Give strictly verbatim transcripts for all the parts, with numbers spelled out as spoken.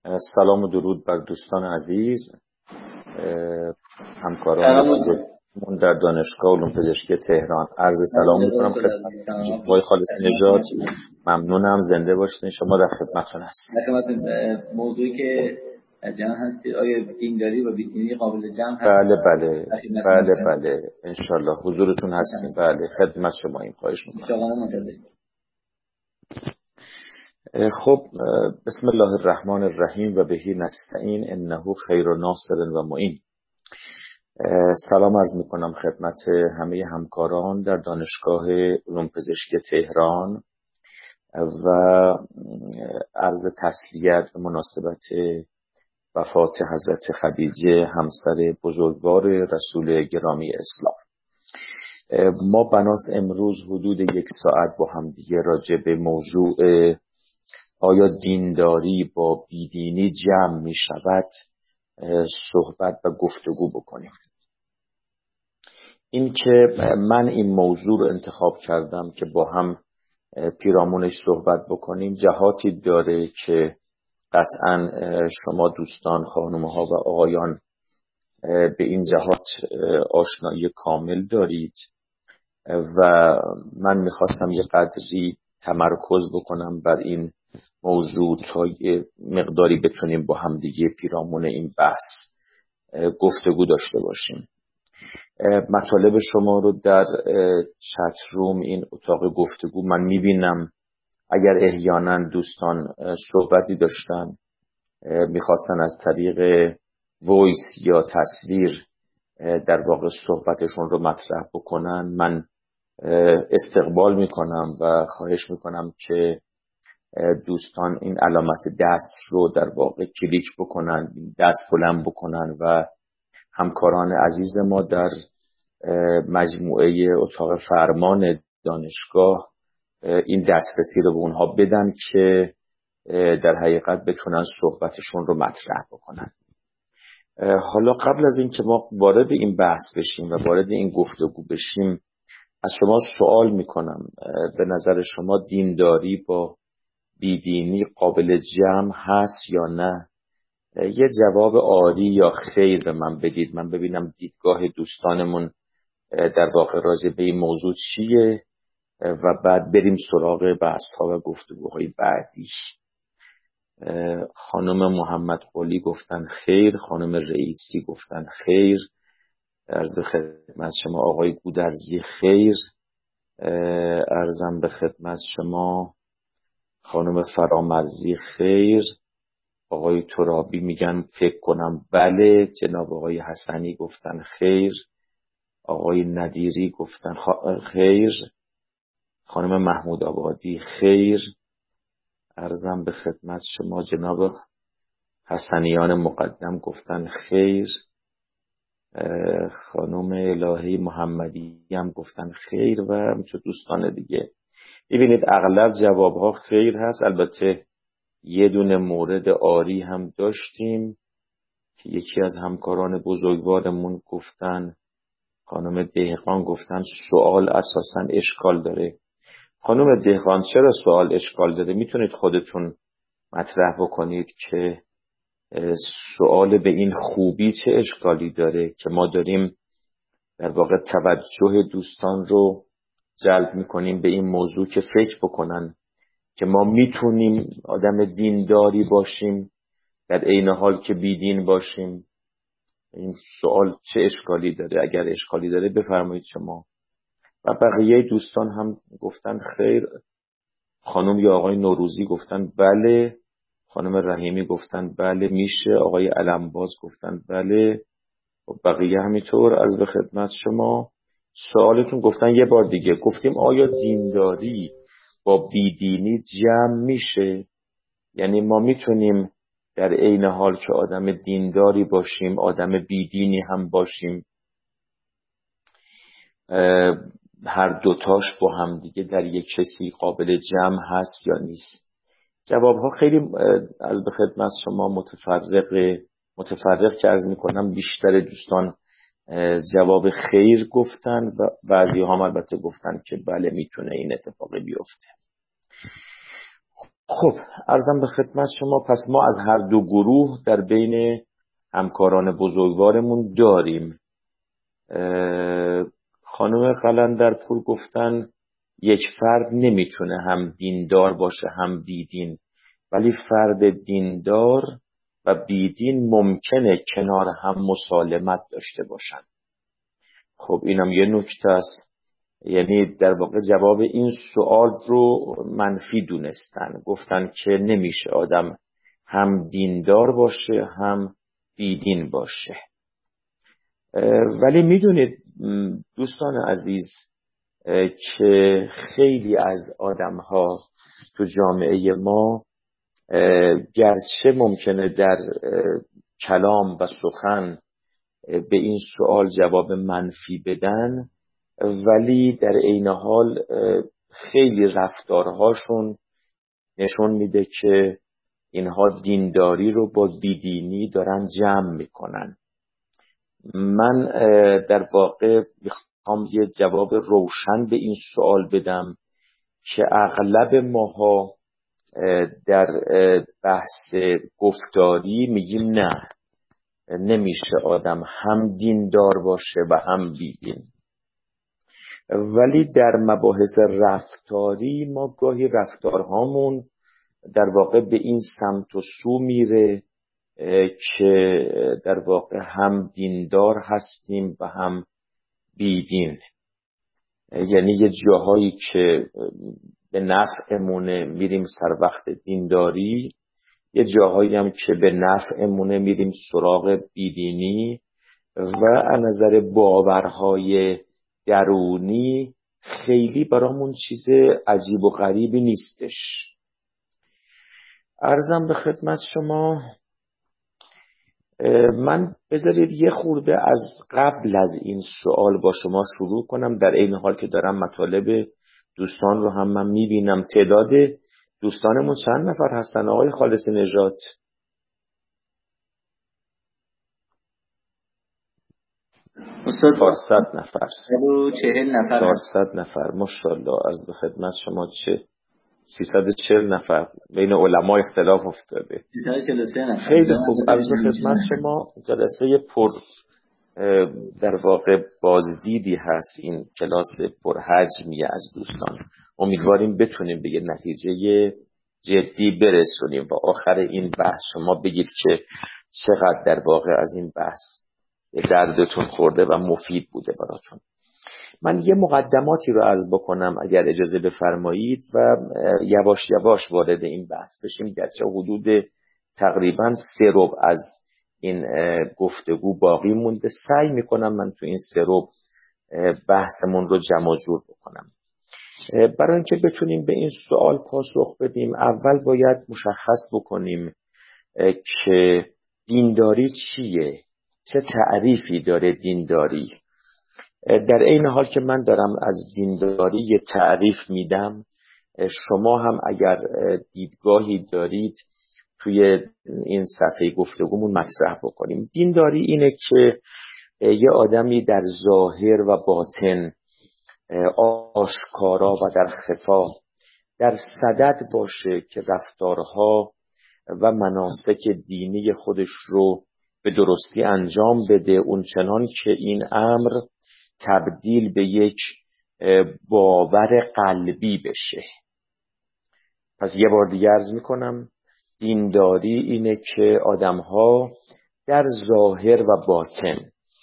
سلام و درود بر دوستان عزیز، همکاران من در دانشگاه علوم پزشکی تهران. عرض سلام میکنم خدمت آقای خالصی نژاد. ممنونم، زنده باشید. شما در خدمتتون هستیم. خدمت موضوعی که جمع هست، آیا دینداری و بیدینی قابل جمع هست؟ بله بله بله بله ان شاء الله حضورتون هستیم. بله خدمت شما این خواهش میکنم. خب بسم الله الرحمن الرحیم و بهی نستعین انه خیر ناصر و معین. سلام عرض میکنم خدمت همه همکاران در دانشگاه علوم پزشکی تهران و عرض تسلیت به مناسبت وفات حضرت خدیجه همسر بزرگوار رسول گرامی اسلام. ما بناس امروز حدود یک ساعت با هم دیگه راجع به موضوع آیا دینداری با بیدینی جمع می شود صحبت و گفتگو بکنیم. این که من این موضوع رو انتخاب کردم که با هم پیرامونش صحبت بکنیم جهاتی داره که قطعا شما دوستان خانم‌ها و آقایان به این جهات آشنایی کامل دارید و من میخواستم یه قدری تمرکز بکنم بر این موضوع تا یه مقداری بتونیم با هم دیگه پیرامون این بحث گفتگو داشته باشیم. مطالب شما رو در چت روم این اتاق گفتگو من میبینم. اگر احیانا دوستان صحبتی داشتن میخواستن از طریق وایس یا تصویر در واقع صحبتشون رو مطرح بکنن، من استقبال میکنم و خواهش میکنم که دوستان این علامت دست رو در واقع کلیک بکنن، دست بلند بکنن و همکاران عزیز ما در مجموعه اتاق فرمان دانشگاه این دسترسی رو به اونها بدن که در حقیقت بتونن صحبتشون رو مطرح بکنن. حالا قبل از این که ما وارد این بحث بشیم و وارد این گفتگو بشیم از شما سوال میکنم، به نظر شما دینداری با بیدینی قابل جمع هست یا نه؟ یه جواب آری یا خیر به من بدید، من ببینم دیدگاه دوستانمون در واقع راجع به این موضوع چیه و بعد بریم سراغ بحث‌ها و گفتگوهای بعدی. خانم محمد قلی گفتن خیر، خانم رئیسی گفتن خیر، عرض به خدمت شما آقای گودرزی خیر، عرضم به خدمت شما خانم فرامرزی خیر، آقای ترابی میگن فکر کنم بله، جناب آقای حسنی گفتن خیر، آقای ندیری گفتن خیر، خانم محمود آبادی خیر، عرضم به خدمت شما جناب حسنیان مقدم گفتن خیر، خانم الهی محمدی هم گفتن خیر و همچون دوستان دیگه. ببینید اغلب جوابها خیر هست. البته یه دونه مورد آری هم داشتیم که یکی از همکاران بزرگوارمون گفتن، خانم دهقان گفتن سوال اساساً اشکال داره. خانم دهقان چرا سوال اشکال داره؟ میتونید خودتون مطرح بکنید که سوال به این خوبی چه اشکالی داره که ما داریم در واقع توجه دوستان رو جلب میکنیم به این موضوع که فکر بکنن که ما میتونیم آدم دینداری باشیم در عین حال که بیدین باشیم. این سوال چه اشکالی داره؟ اگر اشکالی داره بفرمایید شما. و بقیه دوستان هم گفتن خیر. خانم یا آقای نوروزی گفتن بله، خانم رحیمی گفتن بله میشه، آقای علمباز گفتن بله و بقیه همینطور. از به خدمت شما سوالتون گفتن یه بار دیگه گفتیم آیا دینداری با بیدینی جمع میشه؟ یعنی ما میتونیم در عین حال که آدم دینداری باشیم آدم بیدینی هم باشیم، هر دوتاش با هم دیگه در یک کسی قابل جمع هست یا نیست؟ جوابها خیلی از به خدمت شما متفرق متفرق که عرض میکنم. بیشتر دوستان جواب خیر گفتن و بعضی هم البته گفتن که بله میتونه این اتفاقی بیفته. خب عرضم به خدمت شما، پس ما از هر دو گروه در بین همکاران بزرگوارمون داریم. خانم قلندرپور گفتن یک فرد نمیتونه هم دیندار باشه هم بیدین، ولی فرد دیندار و بیدین ممکنه کنار هم مسالمت داشته باشن. خب اینم یه نکته است، یعنی در واقع جواب این سوال رو منفی دونستن، گفتن که نمیشه آدم هم دیندار باشه هم بیدین باشه. ولی میدونید دوستان عزیز که خیلی از آدم ها تو جامعه ما گرچه ممکنه در کلام و سخن به این سوال جواب منفی بدن، ولی در عین حال خیلی رفتارهاشون نشون میده که اینها دینداری رو با بیدینی دارن جمع میکنن. من در واقع میخوام یه جواب روشن به این سوال بدم که اغلب ماها در بحث گفتاری میگیم نه، نمیشه آدم هم دیندار باشه و هم بیدین. ولی در مباحث رفتاری ما گاهی رفتارهامون در واقع به این سمت و سو میره که در واقع هم دیندار هستیم و هم بیدین. یعنی یه جاهایی که به نفعمونه میریم سر وقت دینداری، یه جاهایی هم که به نفعمونه میریم سراغ بیدینی و از نظر باورهای درونی خیلی برامون چیز عجیب و غریبی نیستش. عرضم به خدمت شما، من بذارید یه خورده از قبل از این سوال با شما شروع کنم، در این حال که دارم مطالب دوستان رو هم من میبینم. تعداد دوستانمون چند نفر هستن آقای خالص نژاد؟ چهارصد نفر. چهل نفر. چهارصد نفر ماشاءالله. عرض به خدمت شما چه سیصد و چهل نفر بین علما اختلاف افتاده. سیصد و چهل و سه نفر. خیلی خوب. عرض به خدمت شما جلسه پر در واقع بازدیدی هست، این کلاس پر حجمیه از دوستان. امیدواریم بتونیم به یه نتیجه جدی برسونیم و آخر این بحث شما بگید که چقدر در واقع از این بحث دردتون خورده و مفید بوده براتون. من یه مقدماتی رو عرض بکنم اگر اجازه بفرمایید و یواش یواش وارد این بحث بشیم، گرچه حدود تقریبا سه ربع از این گفتگو باقی مونده. سعی میکنم من تو این سه ربع بحثمون رو جمع جور بکنم. برای اینکه بتونیم به این سوال پاسخ بدیم، اول باید مشخص بکنیم که دینداری چیه، چه تعریفی داره دینداری. در این حال که من دارم از دینداری یه تعریف میدم، شما هم اگر دیدگاهی دارید توی این صفحه گفتگومون مطرح بکنیم. دینداری اینه که یه آدمی در ظاهر و باطن، آشکارا و در خفا، در صدد باشه که رفتارها و مناسک دینی خودش رو به درستی انجام بده، اون چنان که این امر تبدیل به یک باور قلبی بشه. پس یه بار دیگه عرض میکنم، دینداری اینه که آدمها در ظاهر و باطن،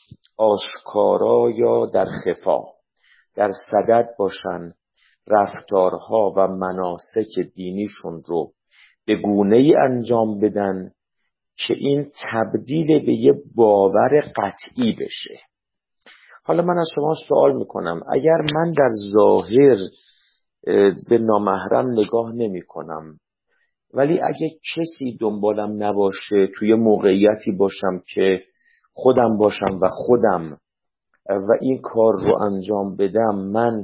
آشکارا یا در خفا، در صدد باشن رفتارها و مناسک دینیشون رو به گونه‌ای انجام بدن که این تبدیل به یه باور قطعی بشه. حالا من از شما سوال میکنم، اگر من در ظاهر به نامحرم نگاه نمی کنم، ولی اگه کسی دنبالم نباشه، توی موقعیتی باشم که خودم باشم و خودم و این کار رو انجام بدم، من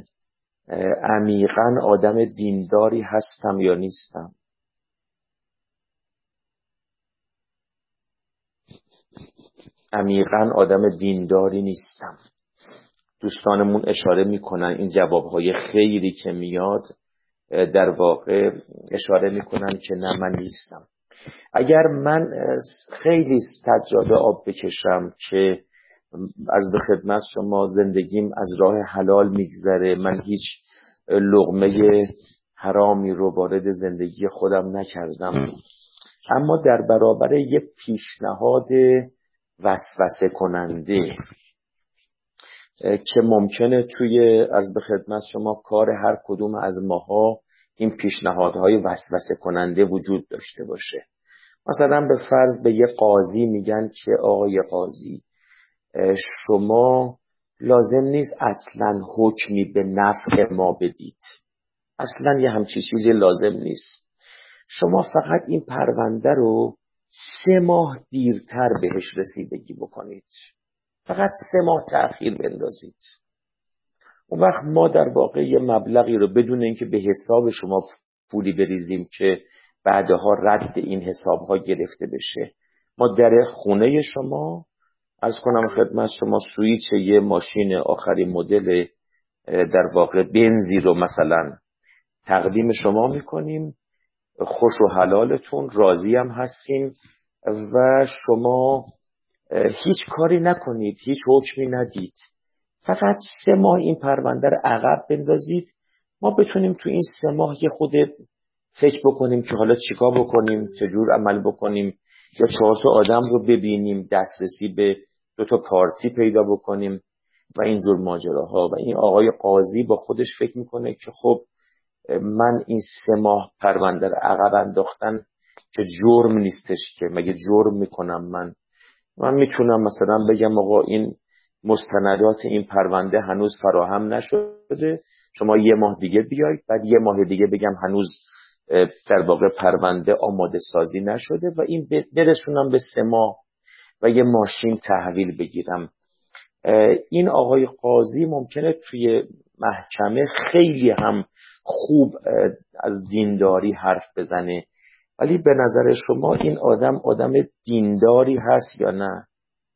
عمیقاً آدم دینداری هستم یا نیستم؟ عمیقاً آدم دینداری نیستم. دوستانمون اشاره میکنن این جوابهای خیلی که میاد در واقع اشاره میکنن که نه من نیستم. اگر من خیلی سجاده آب بکشم که از به خدمت شما زندگیم از راه حلال میگذره، من هیچ لقمه حرامی رو وارد زندگی خودم نکردم، اما در برابر یه پیشنهاد وسوسه کننده که ممکنه توی از به خدمت شما کار هر کدوم از ماها این پیشنهادهای وسوسه کننده وجود داشته باشه. مثلا به فرض به یه قاضی میگن که آقای قاضی شما لازم نیست اصلا حکمی به نفع ما بدید، اصلا یه همچی چیزی لازم نیست، شما فقط این پرونده رو سه ماه دیرتر بهش رسیدگی بکنید، فقط سه ماه تأخیر بندازید. اون وقت ما در واقع یه مبلغی رو بدون اینکه به حساب شما پولی بریزیم که بعدها رد این حسابها گرفته بشه، ما در خونه شما از کنم خدمت شما سویچ یه ماشین آخرین مدل در واقع بنزی رو مثلا تقدیم شما میکنیم، خوش و حلالتون، راضی هم هستیم و شما هیچ کاری نکنید، هیچ حکمی ندید، فقط سه ماه این پرونده رو عقب بندازید، ما بتونیم تو این سه ماه یه خود فکر بکنیم که حالا چیکار بکنیم، چجور عمل بکنیم، یا چهار تا آدم رو ببینیم، دسترسی به دو تا پارتی پیدا بکنیم و اینجور ماجراها. و این آقای قاضی با خودش فکر میکنه که خب من این سه ماه پرونده رو عقب انداختن که جرم نیستش، که مگه جرم میکنم من من میتونم مثلا بگم آقا این مستندات این پرونده هنوز فراهم نشده، شما یه ماه دیگه بیایید، بعد یه ماه دیگه بگم هنوز در واقع پرونده آماده سازی نشده و این برسونم به سه ماه و یه ماشین تحویل بگیرم. این آقای قاضی ممکنه توی محکمه خیلی هم خوب از دینداری حرف بزنه، ولی به نظر شما این آدم آدم دینداری هست یا نه؟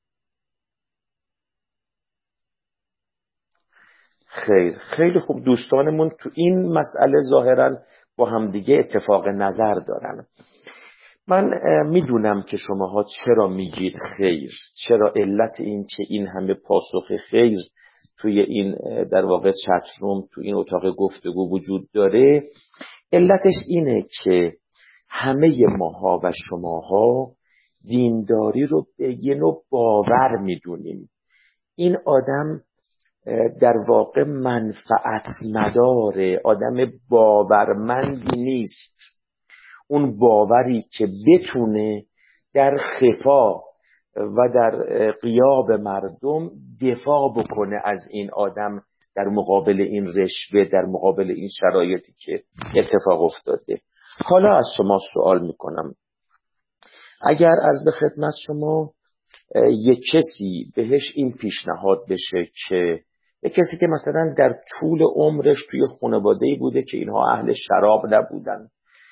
خیر، خیلی خوب. دوستانمون تو این مسئله ظاهراً با همدیگه اتفاق نظر دارن. من میدونم که شماها چرا میگید خیر، چرا علت این که این همه پاسخ خیر توی این در واقع چت روم، تو این اتاق گفتگو وجود داره. علتش اینه که همه ماها و شماها دینداری رو به یه نوع باور میدونیم. این آدم در واقع منفعت نداره، آدم باورمندی نیست. اون باوری که بتونه در خفا و در غیاب مردم دفاع بکنه از این آدم در مقابل این رشوه، در مقابل این شرایطی که اتفاق افتاده. حالا از شما سوال میکنم، اگر از به خدمت شما یک کسی بهش این پیشنهاد بشه که یک کسی که مثلا در طول عمرش توی خانواده‌ای بوده که اینها اهل شراب نبودن،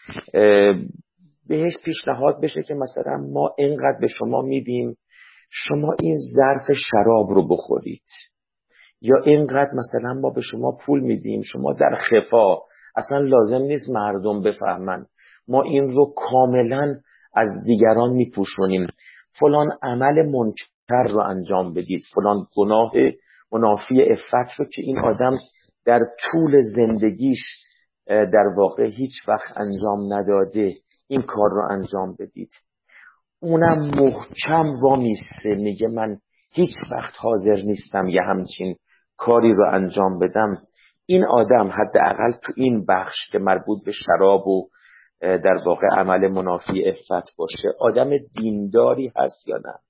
بهش پیشنهاد بشه که مثلا ما اینقدر به شما میدیم شما این ظرف شراب رو بخورید، یا اینقدر مثلا ما به شما پول میدیم شما در خفا، اصلا لازم نیست مردم بفهمن، ما این رو کاملا از دیگران میپوشونیم، فلان عمل منکر رو انجام بدید، فلان گناه منافی عفت رو که این آدم در طول زندگیش در واقع هیچ وقت انجام نداده این کار رو انجام بدید. اونم محکم وامیسته میگه من هیچ وقت حاضر نیستم یه همچین کاری رو انجام بدم. این آدم حداقل تو این بخش که مربوط به شراب و در واقع عمل منافی عفت باشه آدم دینداری هست یا نه؟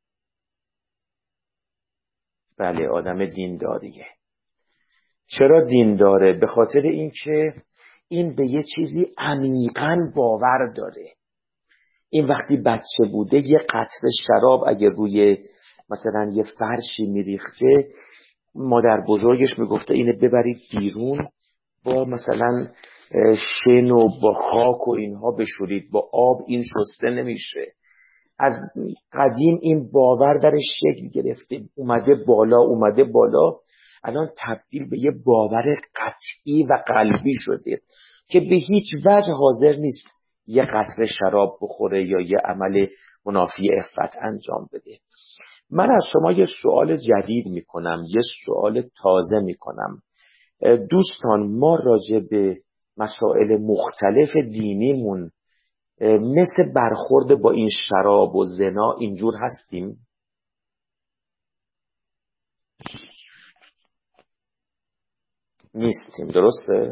بله، آدم دینداریه. چرا دینداره؟ به خاطر اینکه این به یه چیزی عمیقاً باور داره. این وقتی بچه بوده یه قطره شراب اگه روی مثلا یه فرشی میریخته، مادر بزرگش میگفته اینه ببرید بیرون با مثلا شن و با خاک و اینها بشورید، با آب این شسته نمیشه. از قدیم این باور درش شکل گرفته، اومده بالا اومده بالا الان تبدیل به یه باور قطعی و قلبی شده. که به هیچ وجه حاضر نیست یه قطره شراب بخوره یا یه عمل منافی عفت انجام بده. من از شما یه سوال جدید میکنم، یه سوال تازه میکنم. دوستان، ما راجع به مسائل مختلف دینیمون مثل برخورد با این شراب و زنا اینجور هستیم؟ نیستیم، درسته؟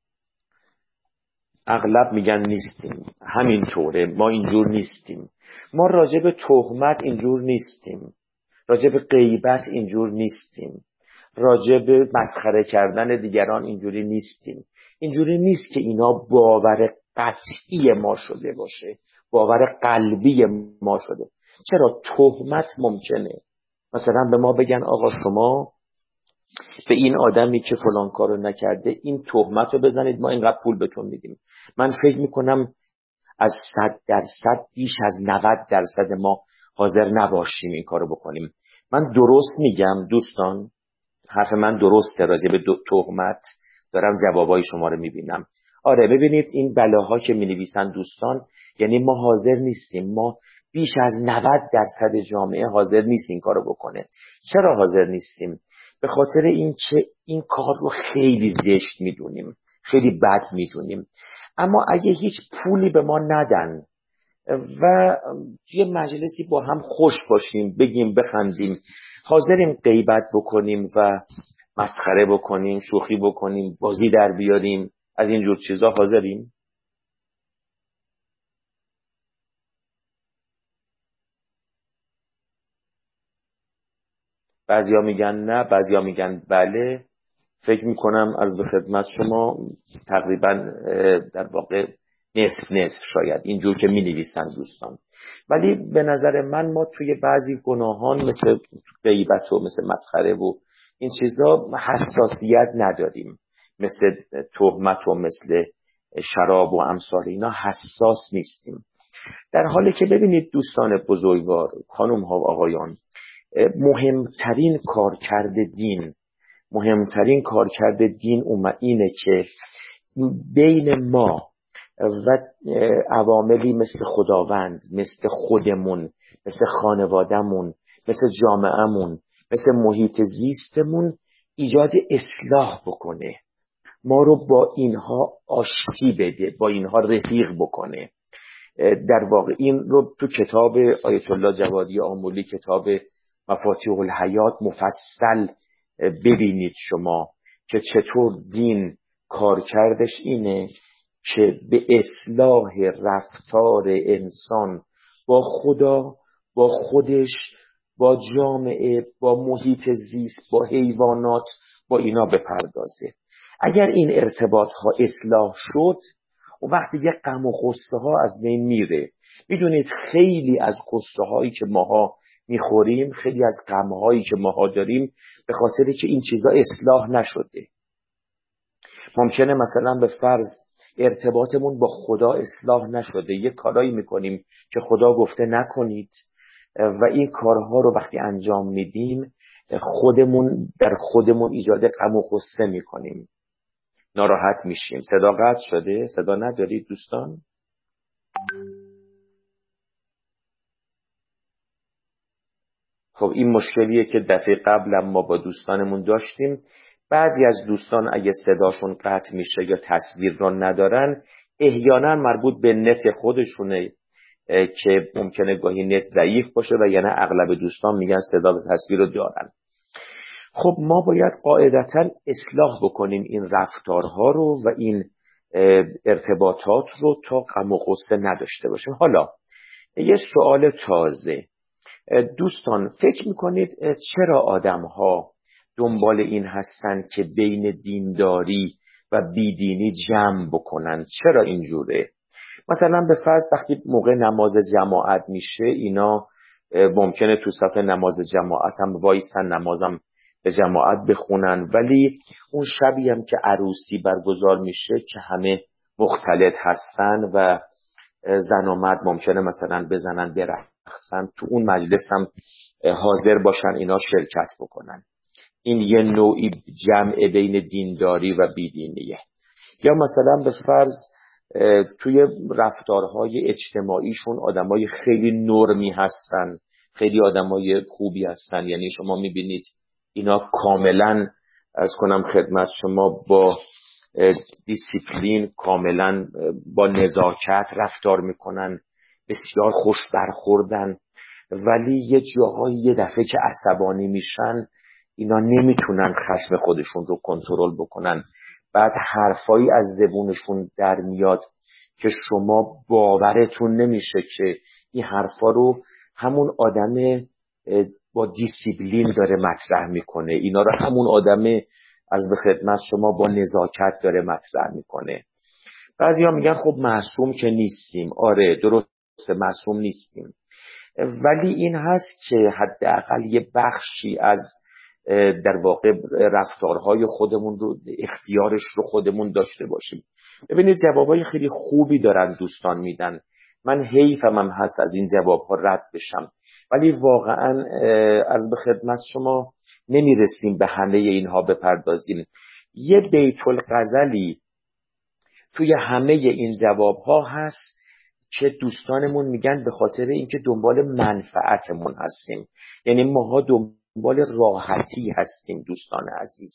اغلب میگن نیستیم. همینطوره، ما اینجور نیستیم. ما راجع به تهمت اینجور نیستیم، راجع به غیبت اینجور نیستیم، راجع به مسخره کردن دیگران اینجوری نیستیم. اینجوری نیست که اینا باور قطعی ما شده باشه، باور قلبی ما شده. چرا؟ تهمت ممکنه مثلا به ما بگن آقا شما به این آدمی که فلان کارو نکرده این تهمت رو بزنید، ما اینقدر پول بهتون میدیم. من فکر میکنم از صد درصد بیش از نود درصد ما حاضر نباشیم این کارو بکنیم. من درست میگم دوستان؟ حرف من درسته راجع به تهمت؟ دارم جوابای شما رو میبینم. آره، ببینید این بلاها که مینویسن دوستان، یعنی ما حاضر نیستیم، ما بیش از نود درصد جامعه حاضر نیست این کارو بکنه. چرا حاضر نیستیم؟ به خاطر این که این کار رو خیلی زشت میدونیم، خیلی بد میدونیم. اما اگه هیچ پولی به ما ندن و یه مجلسی با هم خوش باشیم، بگیم بخندیم، حاضریم غیبت بکنیم و مسخره بکنیم، شوخی بکنیم، بازی در بیاریم، از این جور چیزا حاضریم؟ بعضیا میگن نه، بعضیا میگن بله. فکر میکنم از به خدمت شما تقریبا در واقع نصف نصف شاید اینجور که مینویسن دوستان. ولی به نظر من ما توی بعضی گناهان مثل غیبت و مثل مسخره و این چیزا حساسیت نداریم، مثل تهمت و مثل شراب و امثال اینا حساس نیستیم. در حالی که ببینید دوستان بزرگوار، خانم ها و آقایان، مهمترین کارکرد دین مهمترین کارکرد دین اینه که بین ما و عواملی مثل خداوند، مثل خودمون، مثل خانوادهمون، مثل جامعهمون، مثل محیط زیستمون ایجاد اصلاح بکنه، ما رو با اینها آشتی بده، با اینها رفیق بکنه. در واقع این رو تو کتاب آیت الله جوادی آملی، کتاب مفاتیح الحیات، مفصل ببینید شما که چطور دین کارکردش اینه که به اصلاح رفتار انسان با خدا، با خودش، با جامعه، با محیط زیست، با حیوانات، با اینا بپردازه. اگر این ارتباط ها اصلاح شد، و وقتی یه غم و غصه ها از بین میره. میدونید خیلی از غصه هایی که ماها میخوریم، خیلی از غم هایی که ماها داریم، به خاطری که این چیزا اصلاح نشده. ممکنه مثلا به فرض ارتباطمون با خدا اصلاح نشده، یه کارایی میکنیم که خدا گفته نکنید و این کارها رو وقتی انجام میدیم خودمون در خودمون ایجاد غم و غصه میکنیم، ناراحت میشیم. صدا قطع شده؟ صدا ندارید دوستان؟ خب این مشکلیه که دفعه قبل ما با دوستانمون داشتیم. بعضی از دوستان اگه صداشون قطع میشه یا تصویر رو ندارن، احیانا مربوط به نت خودشونه که ممکنه گاهی نت ضعیف باشه و یعنی اغلب دوستان میگن صدا و تصویر رو دارن. خب ما باید قاعدتاً اصلاح بکنیم این رفتارها رو و این ارتباطات رو تا غم و غصه نداشته باشیم. حالا یه سوال تازه دوستان، فکر میکنید چرا آدم‌ها دنبال این هستن که بین دینداری و بیدینی جمع بکنن؟ چرا اینجوره؟ مثلا به فرض وقتی موقع نماز جماعت میشه، اینا ممکنه تو صف نماز جماعت هم وایسن، نمازم به جماعت بخونن، ولی اون شبی هم که عروسی برگزار میشه که همه مختلط هستن و زن و مرد ممکنه مثلا بزنن برقصن، تو اون مجلس هم حاضر باشن اینا شرکت بکنن. این یه نوعی جمع بین دینداری و بیدینیه. یا مثلا به فرض توی رفتارهای اجتماعیشون آدمای خیلی نرمی هستن، خیلی آدمای خوبی هستن، یعنی شما میبینید اینا کاملا از کنم خدمت شما با دیسیپلین، کاملا با نزاکت رفتار میکنن، بسیار خوش برخوردن، ولی یه جاهایی یه دفعه که عصبانی میشن اینا نمیتونن خشم خودشون رو کنترل بکنن، بعد حرفایی از زبونشون در میاد که شما باورتون نمیشه که این حرفا رو همون آدم با دیسیپلین داره مطرح میکنه، اینا رو همون آدم از به خدمت شما با نزاکت داره مطرح میکنه. بعضیا میگن خب معصوم که نیستیم. آره درسته، معصوم نیستیم، ولی این هست که حداقل یه بخشی از در واقع رفتارهای خودمون رو، اختیارش رو خودمون داشته باشیم. ببینید جوابای خیلی خوبی دارن دوستان میدن، من حیفم هم هست از این جوابها رد بشم، ولی واقعا از به خدمت شما نمیرسیم به همه اینها بپردازیم. یه بیت الغزلی توی همه این جوابها هست که دوستانمون میگن به خاطر اینکه دنبال منفعتمون هستیم، یعنی ماها دنبال راحتی هستیم دوستان عزیز،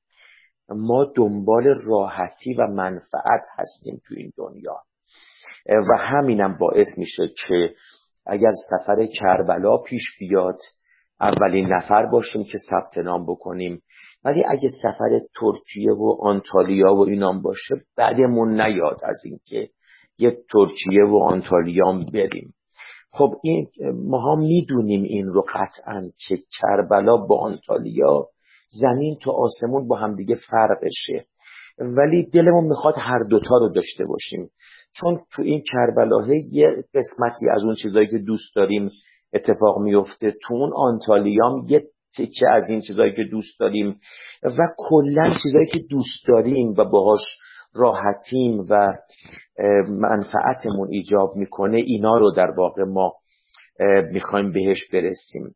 ما دنبال راحتی و منفعت هستیم تو این دنیا و همینم باعث میشه که اگر سفر کربلا پیش بیاد اولین نفر باشیم که ثبت نام بکنیم، ولی اگه سفر ترکیه و آنتالیا و اینام باشه بعدمون نیاد از اینکه یه ترکیه و آنتالیا بریم. خب این ما هم میدونیم این رو قطعا که کربلا با آنتالیا زمین تا آسمون با هم دیگه فرقشه، ولی دلمون میخواد هر دوتا رو داشته باشیم، چون تو این کربلاه یه قسمتی از اون چیزایی که دوست داریم اتفاق میفته، تو اون آنتالیام یه تکه از این چیزایی که دوست داریم و کلا چیزایی که دوست داریم و باهاش راحتیم و منفعتمون ایجاب میکنه، اینا رو در واقع ما میخوایم بهش برسیم.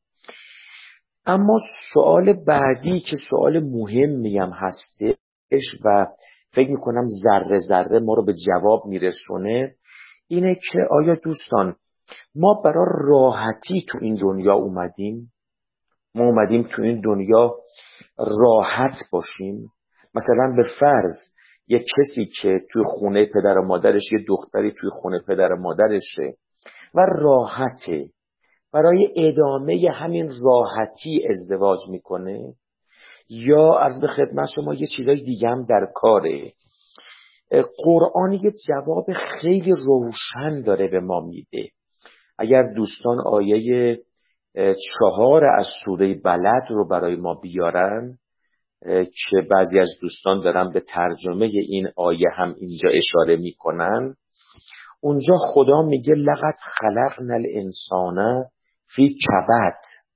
اما سوال بعدی که سوال مهمی هم هستش و فکر میکنم ذره ذره ما رو به جواب میرسونه، اینه که آیا دوستان ما برای راحتی تو این دنیا اومدیم؟ ما اومدیم تو این دنیا راحت باشیم؟ مثلا به فرض یک کسی که توی خونه پدر و مادرش، یه دختری توی خونه پدر و مادرشه و راحته، برای ادامه همین راحتی ازدواج میکنه، یا عرض به خدمت شما یه چیزای دیگه هم در کاره؟ قرآن یه جواب خیلی روشن داره به ما میده. اگر دوستان آیه چهار از سوره بلد رو برای ما بیارن که بعضی از دوستان دارن به ترجمه این آیه هم اینجا اشاره میکنن، اونجا خدا میگه لقد خلقنا الانسان فی کبد،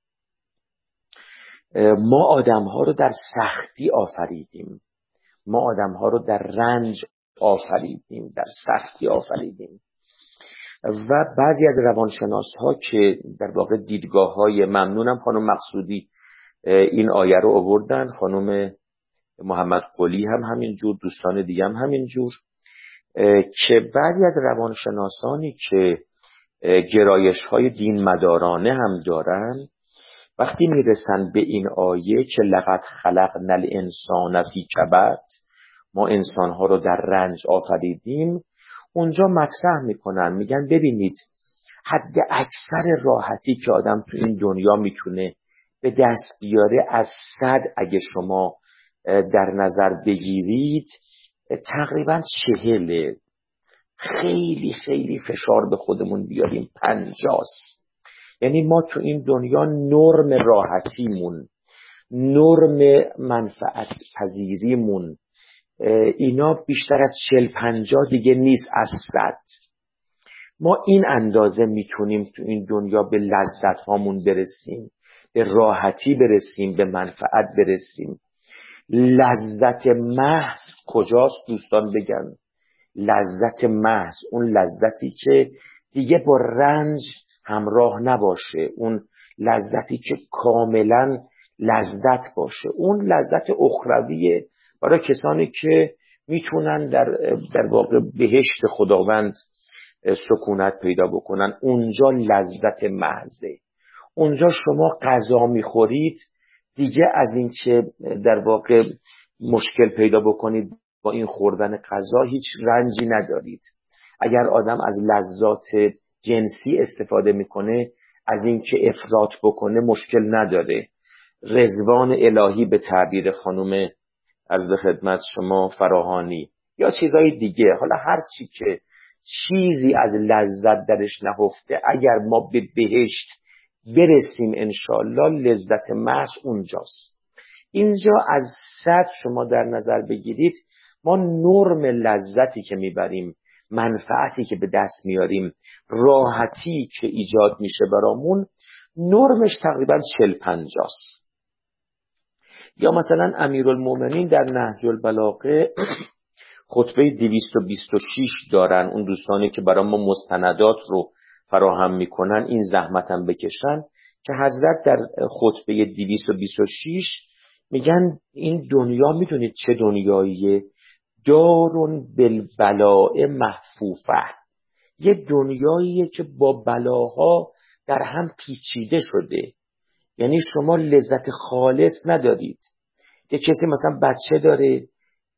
ما آدمها رو در سختی آفریدیم، ما آدمها رو در رنج آفریدیم، در سختی آفریدیم. و بعضی از روانشناس ها که در واقع دیدگاه های، ممنونم خانم مقصودی این آیه رو آوردن، خانم محمد قلی هم همینجور، دوستان دیگه هم همینجور، که بعضی از روانشناسانی که گرایش های دین مدارانه هم دارن، وقتی میرسن به این آیه که لقد خلقنا الانسان فی کبد، ما انسانها رو در رنج آفریدیم، اونجا مطرح میکنن، میگن ببینید حد اکثر راحتی که آدم تو این دنیا میتونه به دست بیاره از صد اگه شما در نظر بگیرید تقریبا چهله. خیلی خیلی فشار به خودمون بیاریم پنجاست. یعنی ما تو این دنیا نرم راحتیمون، نرم منفعت پذیریمون، اینا بیشتر از چل پنجا دیگه نیست از صد. ما این اندازه میتونیم تو این دنیا به لذت هامون برسیم، به راحتی برسیم، به منفعت برسیم. لذت محض کجاست دوستان بگن؟ لذت محض، اون لذتی که دیگه با رنج همراه نباشه، اون لذتی که کاملا لذت باشه، اون لذت اخرویه برای کسانی که میتونن در در واقع بهشت خداوند سکونت پیدا بکنن. اونجا لذت محضه. اونجا شما غذا میخورید دیگه از این که در واقع مشکل پیدا بکنید با این خوردن غذا هیچ رنجی ندارید. اگر آدم از لذات جنسی استفاده میکنه از این که افراط بکنه مشکل نداره. رضوان الهی به تعبیر خانم از به خدمت شما فراهانی یا چیزهای دیگه، حالا هر چی که چیزی از لذت درش نهفته، اگر ما به بهشت برسیم انشالله لذت محض اونجاست. اینجا از صد شما در نظر بگیرید ما نرم لذتی که میبریم، منفعتی که به دست میاریم، راحتی که ایجاد میشه برامون، نرمش تقریبا چل پنجاست. یا مثلا امیرالمومنین در نهج البلاغه خطبه دویست و بیست و شش دارن. اون دوستانی که برای ما مستندات رو فراهم میکنن این زحمتم بکشن که حضرت در خطبه دویست و بیست و شش میگن این دنیا میدونید چه دنیاییه؟ دارون بالبلاء محفوفه. یه دنیاییه که با بلاها در هم پیچیده شده. یعنی شما لذت خالص ندارید. یه کسی مثلا بچه داره،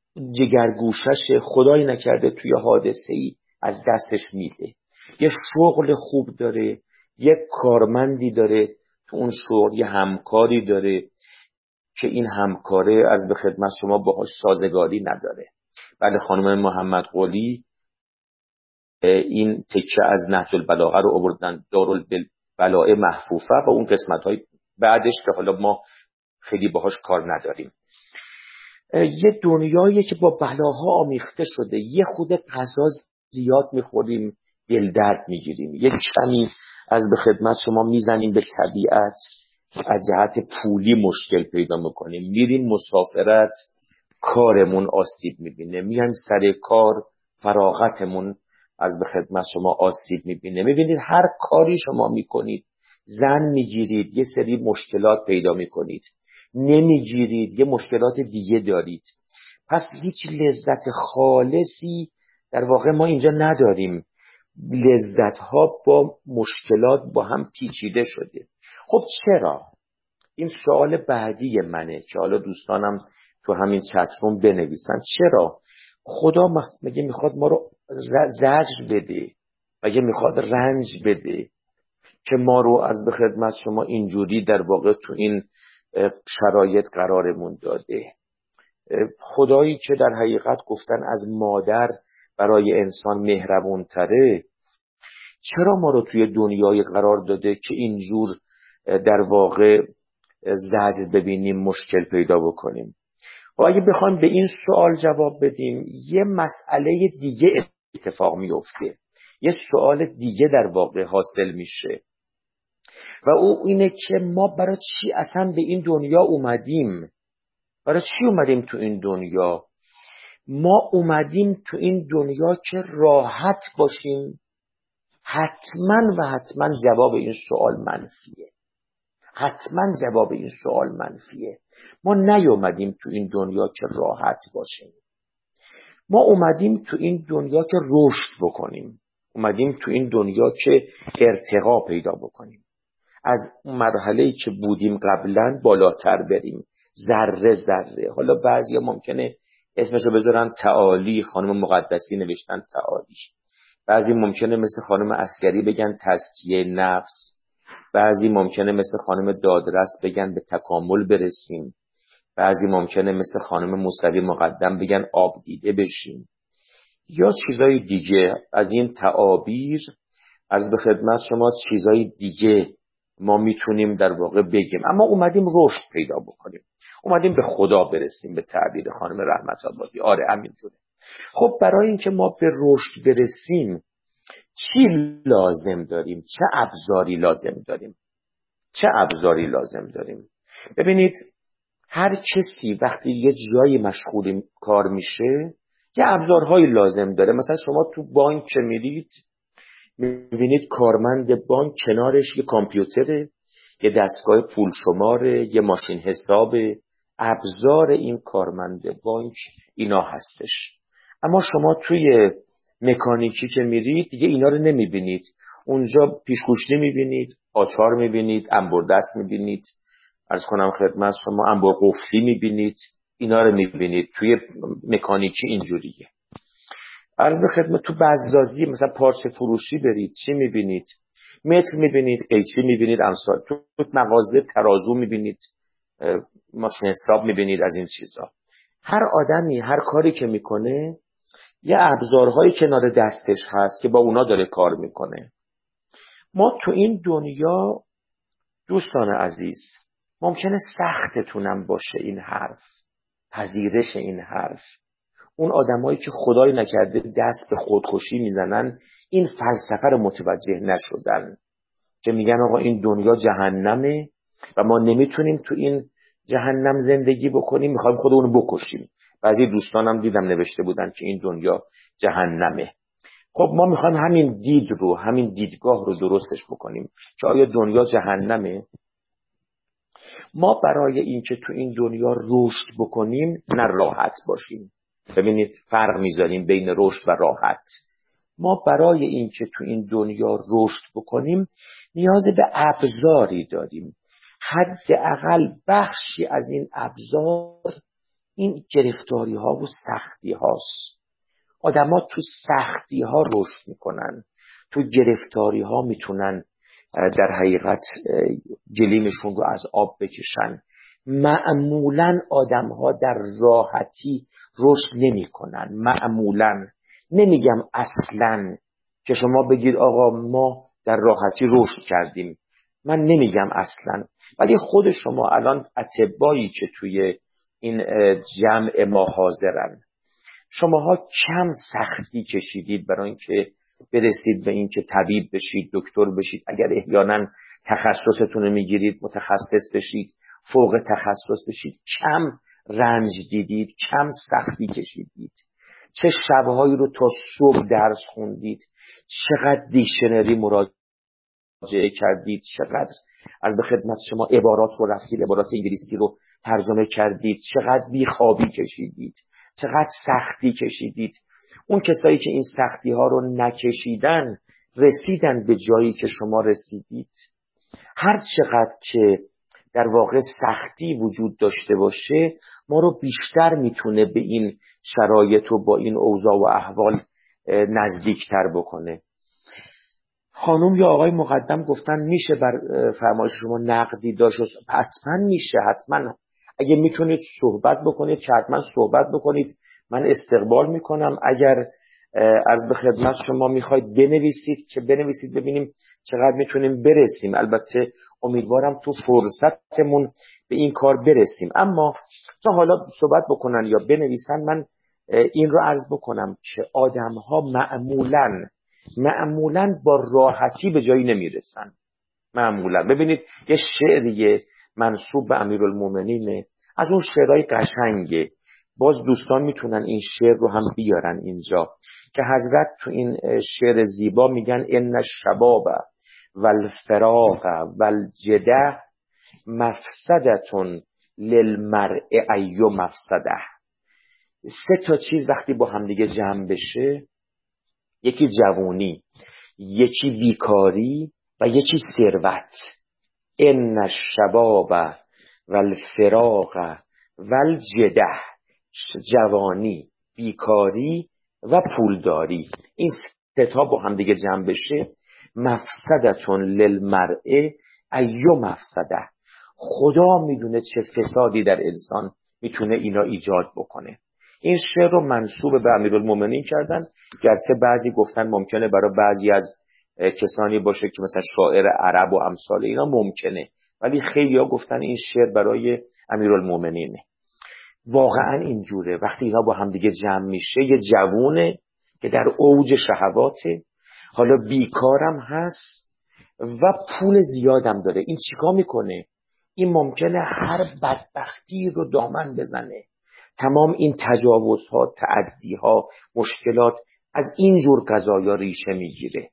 جگرگوشش خدای نکرده توی حادثه ای از دستش میده. یه شغل خوب داره، یه کارمندی داره، تو اون شغل یه همکاری داره که این همکاره از به خدمت شما باهاش سازگاری نداره. بله خانم محمد قلی این تکه از نهج البلاغه رو آوردن، دارالبلاء محفوفه، و اون قسمت های بعدش که حالا ما خیلی باهاش کار نداریم. یه دنیایی که با بلاها آمیخته شده. یه خود غذا زیاد میخوریم دل درد میگیریم، یه کمی از به خدمت شما میزنیم به طبیعت، از جهت پولی مشکل پیدا میکنیم، میریم مسافرت کارمون آسیب میبینه، میایم سر کار فراغتمون از به خدمت شما آسیب میبینه. میبینید هر کاری شما میکنید، زن میگیرید یه سری مشکلات پیدا میکنید، نمیگیرید یه مشکلات دیگه دارید. پس هیچ لذت خالصی در واقع ما اینجا نداریم. لذت ها با مشکلات با هم پیچیده شده. خب چرا؟ این سوال بعدی منه که حالا دوستانم تو همین چت روم بنویسن. چرا خدا مگه میخواد ما رو زجر بده، مگه میخواد رنج بده که ما رو از به خدمت شما اینجوری در واقع تو این شرایط قرارمون داده؟ خدایی که در حقیقت گفتن از مادر برای انسان مهربون تره، چرا ما رو توی دنیای قرار داده که اینجور در واقع زجر ببینیم، مشکل پیدا بکنیم؟ و اگه بخوایم به این سوال جواب بدیم یه مسئله دیگه اتفاق میفته، یه سوال دیگه در واقع حاصل میشه و او اینه که ما برای چی اصلا به این دنیا اومدیم؟ برای چی اومدیم تو این دنیا؟ ما اومدیم تو این دنیا که راحت باشیم؟ حتما و حتما جواب این سوال منفیه. حتما جواب این سوال منفیه. ما نیومدیم تو این دنیا که راحت باشیم. ما اومدیم تو این دنیا که رشد بکنیم. اومدیم تو این دنیا که ارتقا پیدا بکنیم. از اون مرحله‌ای که بودیم قبلا بالاتر بریم، ذره ذره. حالا بعضیا ممکنه اسمشو بذارن تعالی، خانم مقدسی نوشتن تعالیش. بعضی ممکنه مثل خانم عسکری بگن تزکیه نفس. بعضی ممکنه مثل خانم دادرس بگن به تکامل برسیم. بعضی ممکنه مثل خانم موسوی مقدم بگن آب دیده بشیم. یا چیزای دیگه از این تعابیر از به خدمت شما چیزای دیگه ما میتونیم در واقع بگیم. اما اومدیم رشد پیدا بکنیم، اومدیم به خدا برسیم به تعبیر خانم رحمت آبادی. آره همینطوره. خب برای اینکه ما به رشد برسیم چی لازم داریم؟ چه ابزاری لازم داریم؟ چه ابزاری لازم داریم؟ ببینید هر کسی وقتی یه جایی مشغول کار میشه یه ابزارهایی لازم داره. مثلا شما تو بانک که میرید میبینید کارمند بانک کنارش یه کامپیوتره، یه دستگاه پول شماره، یه ماشین حسابه. ابزار این کارمند بانک اینا هستش. اما شما توی مکانیکی که میرید دیگه اینا رو نمیبینید. اونجا پیشگوشتی میبینید، آچار میبینید، انبر دست میبینید، عرض کنم خدمت شما انبر قفلی میبینید، اینا رو میبینید. توی مکانیکی اینجوریه. عرض به خدمت تو بزدازی مثلا پارچه فروشی برید چی میبینید؟ متر میبینید، قیچی میبینید، امثال. تو مغازه ترازو میبینید، ماشین حساب میبینید، از این چیزا. هر آدمی هر کاری که میکنه یه ابزارهای کنار دستش هست که با اونا داره کار میکنه. ما تو این دنیا دوستان عزیز ممکنه سختتونم باشه این حرف، پذیرش این حرف. اون آدمایی که خدای نکرده دست به خودکشی میزنن این فلسفه رو متوجه نشدن که میگن آقا این دنیا جهنمه و ما نمیتونیم تو این جهنم زندگی بکنیم، میخوایم خودمون بکشیم. بعضی دوستانم دیدم نوشته بودن که این دنیا جهنمه. خب ما میخوایم همین دید رو، همین دیدگاه رو درستش بکنیم که آیا دنیا جهنمه. ما برای اینکه تو این دنیا رشد بکنیم نه راحت باشیم. ببینید فرق میذاریم بین رشد و راحت. ما برای اینکه تو این دنیا رشد بکنیم نیاز به ابزاری داریم. حداقل بخشی از این ابزار این گرفتاری ها و سختی هاست. آدم ها تو سختی ها رشد میکنن، تو گرفتاری ها میتونن در حقیقت گلیمشون رو از آب بکشن. معمولا آدم ها در راحتی رشد نمی کنن. معمولا، نمیگم اصلا که شما بگید آقا ما در راحتی رشد کردیم، من نمیگم اصلا، ولی خود شما الان اطبایی که توی این جمع ما حاضرن، شماها کم سختی کشیدید برای اینکه برسید به این که طبیب بشید، دکتر بشید. اگر احیانا تخصصتون رو میگیرید متخصص بشید، فوق تخصص بشید. کم رنج دیدید، کم سختی کشیدید. چه شبهایی رو تا صبح درس خوندید، چقدر دیکشنری مراجعه کردید، چقدر از به خدمت شما عبارات رو رفتید، عبارات انگلیسی رو ترجمه کردید، چقدر بیخوابی کشیدید، چقدر سختی کشیدید. اون کسایی که این سختی ها رو نکشیدن رسیدن به جایی که شما رسیدید. هر چقدر که در واقع سختی وجود داشته باشه ما رو بیشتر میتونه به این شرایط و با این اوضاع و احوال نزدیکتر بکنه. خانم یا آقای مقدم گفتن میشه بر فرمایش شما نقدی داشت؟ حتما میشه، حتما. اگه میتونید صحبت بکنید که حتما صحبت بکنید، من استقبال میکنم. اگر از به خدمت شما میخواید بنویسید که بنویسید، ببینیم چقدر میتونیم برسیم. البته امیدوارم تو فرصتمون به این کار برسیم. اما تا حالا صحبت بکنن یا بنویسن، من این رو عرض بکنم که آدم ها معمولاً معمولاً با راحتی به جایی نمیرسن. معمولاً ببینید یه شعریه منسوب به امیرالمومنینه، از اون شعرهای قشنگه. باز دوستان میتونن این شعر رو هم بیارن اینجا که حضرت تو این شعر زیبا میگن ان الشباب والفراق والجده مفسدتون للمرء ایو مفسده. سه تا چیز وقتی با هم دیگه جمع بشه، یکی جوانی، یکی بیکاری و یکی ثروت. ان الشباب والفراق والجده، جوانی، بیکاری و پولداری، این سه تا با هم دیگه جمع بشه مفسدتون للمرء ایو مفسده. خدا میدونه چه فسادی در انسان میتونه اینا ایجاد بکنه. این شعر رو منسوب به امیرالمومنین کردن، گرچه بعضی گفتن ممکنه برای بعضی از کسانی باشه که مثلا شاعر عرب و امثال اینا ممکنه، ولی خیلی ها گفتن این شعر برای امیرالمومنینه. واقعا اینجوره. وقتی اینا با هم دیگه جمع میشه، یه جوونه که در اوج شهواته، حالا بیکارم هست و پول زیادم داره. این چیکار میکنه؟ این ممکنه هر بدبختی رو دامن بزنه. تمام این تجاوزها، تعدیها، مشکلات از این جور قضایا ریشه میگیره.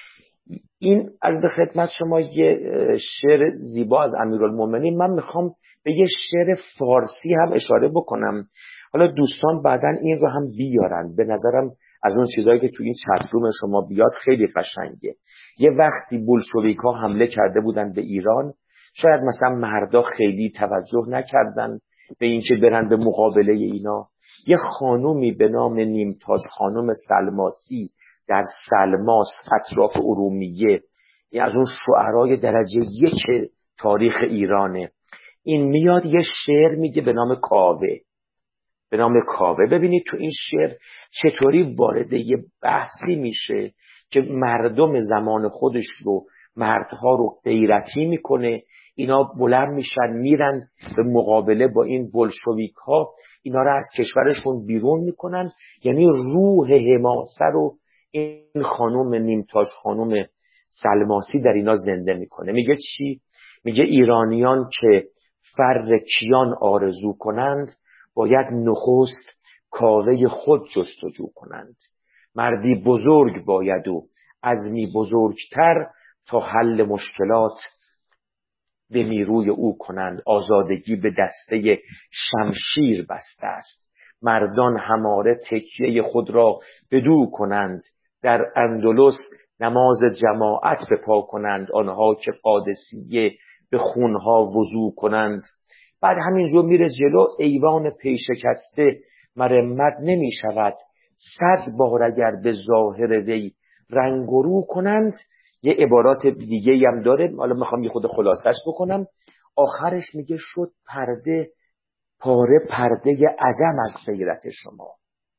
این از به خدمت شما یه شعر زیبا از امیرالمومنین. من میخوام به یه شعر فارسی هم اشاره بکنم. حالا دوستان بعداً این رو هم بیارن، به نظرم از اون چیزایی که تو این چتروم شما بیاد خیلی قشنگه. یه وقتی بولشویک‌ها حمله کرده بودن به ایران، شاید مثلا مردا خیلی توجه نکردن به این که برن به مقابله اینا. یه خانومی به نام نیمتاج خانم سلماسی در سلماس اطراف ارومیه، این از اون شعرای درجه یک تاریخ ایرانه، این میاد یه شعر میگه به نام کاوه، به نام کاوه. ببینید تو این شعر چطوری وارد یه بحثی میشه که مردم زمان خودش رو، مردها رو غیرتی میکنه، اینا بلند میشن میرن به مقابله با این بولشویک ها، اینا رو از کشورشون بیرون میکنن. یعنی روح حماسه رو این خانم نیمتاج خانم سلماسی در اینا زنده میکنه. میگه چی؟ میگه ایرانیان که فر کیان آرزو کنند، باید نخست کاوه خود جستجو کنند. مردی بزرگ باید و عزمی بزرگتر، تا حل مشکلات به نیروی او کنند. آزادگی به دسته شمشیر بسته است، مردان هماره تکیه خود را بدو کنند. در اندلس نماز جماعت بپا کنند، آنها که قادسیه به خونها وضو کنند. بعد همینجور میره جلو، ایوان پیشکسته مرمت نمی شود، صد بار اگر به ظاهر وی رنگ و رو کنند. یه عبارات دیگه هم داره، حالا میخوام یه خود خلاصش بکنم. آخرش میگه شد پرده پاره پرده عجم از غیرت شما.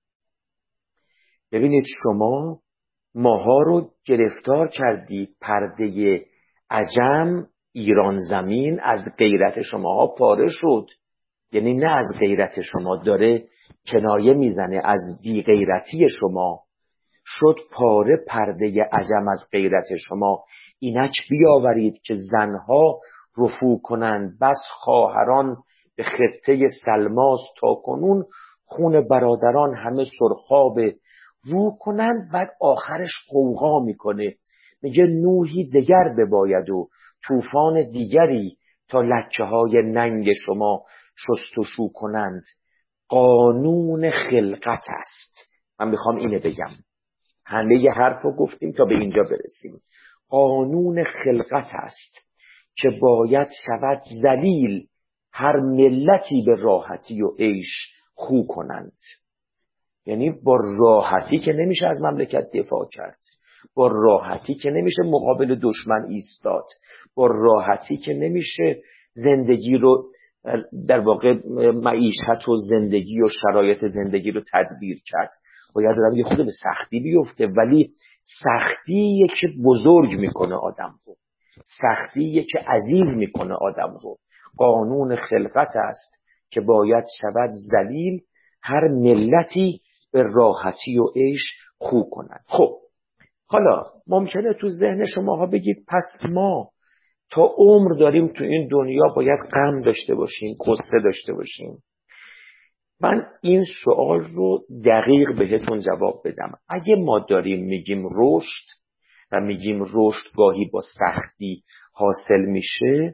ببینید شما ماها رو گرفتار کردید، پرده عجم ایران زمین از غیرت شماها پاره شد. یعنی نه از غیرت شما، داره کنایه میزنه از بی غیرتی شما. شد پاره پرده عجم از غیرت شما، اینک بیاورید که زنها رفو کنند. بس خواهران به خطه سلماس تا کنون، خون برادران همه سرخاب رو کنند. بعد آخرش قوقا میکنه، میگه نوحی دگر بباید و طوفان دیگری، تا لکه های ننگ شما شستشو کنند. قانون خلقت است. من میخوام اینه بگم، همه ی حرف رو گفتیم تا به اینجا برسیم. قانون خلقت است که باید شود ذلیل، هر ملتی به راحتی و عیش خو کنند. یعنی با راحتی که نمیشه از مملکت دفاع کرد، با راحتی که نمیشه مقابل دشمن ایستاد، با راحتی که نمیشه زندگی رو در واقع معیشت و زندگی و شرایط زندگی رو تدبیر کرد. باید آدم یه خود به سختی بیفته، ولی سختیه که بزرگ میکنه آدم رو، سختیه که عزیز میکنه آدم رو. قانون خلقت است که باید شود ذلیل، هر ملتی به راحتی و عیش خو کنند. خب حالا ممکنه تو ذهن شماها بگید پس ما تا عمر داریم تو این دنیا باید غم داشته باشیم، قصه داشته باشیم؟ من این سوال رو دقیق بهتون جواب بدم. اگه ما داریم میگیم رشد و میگیم رشد گاهی با سختی حاصل میشه،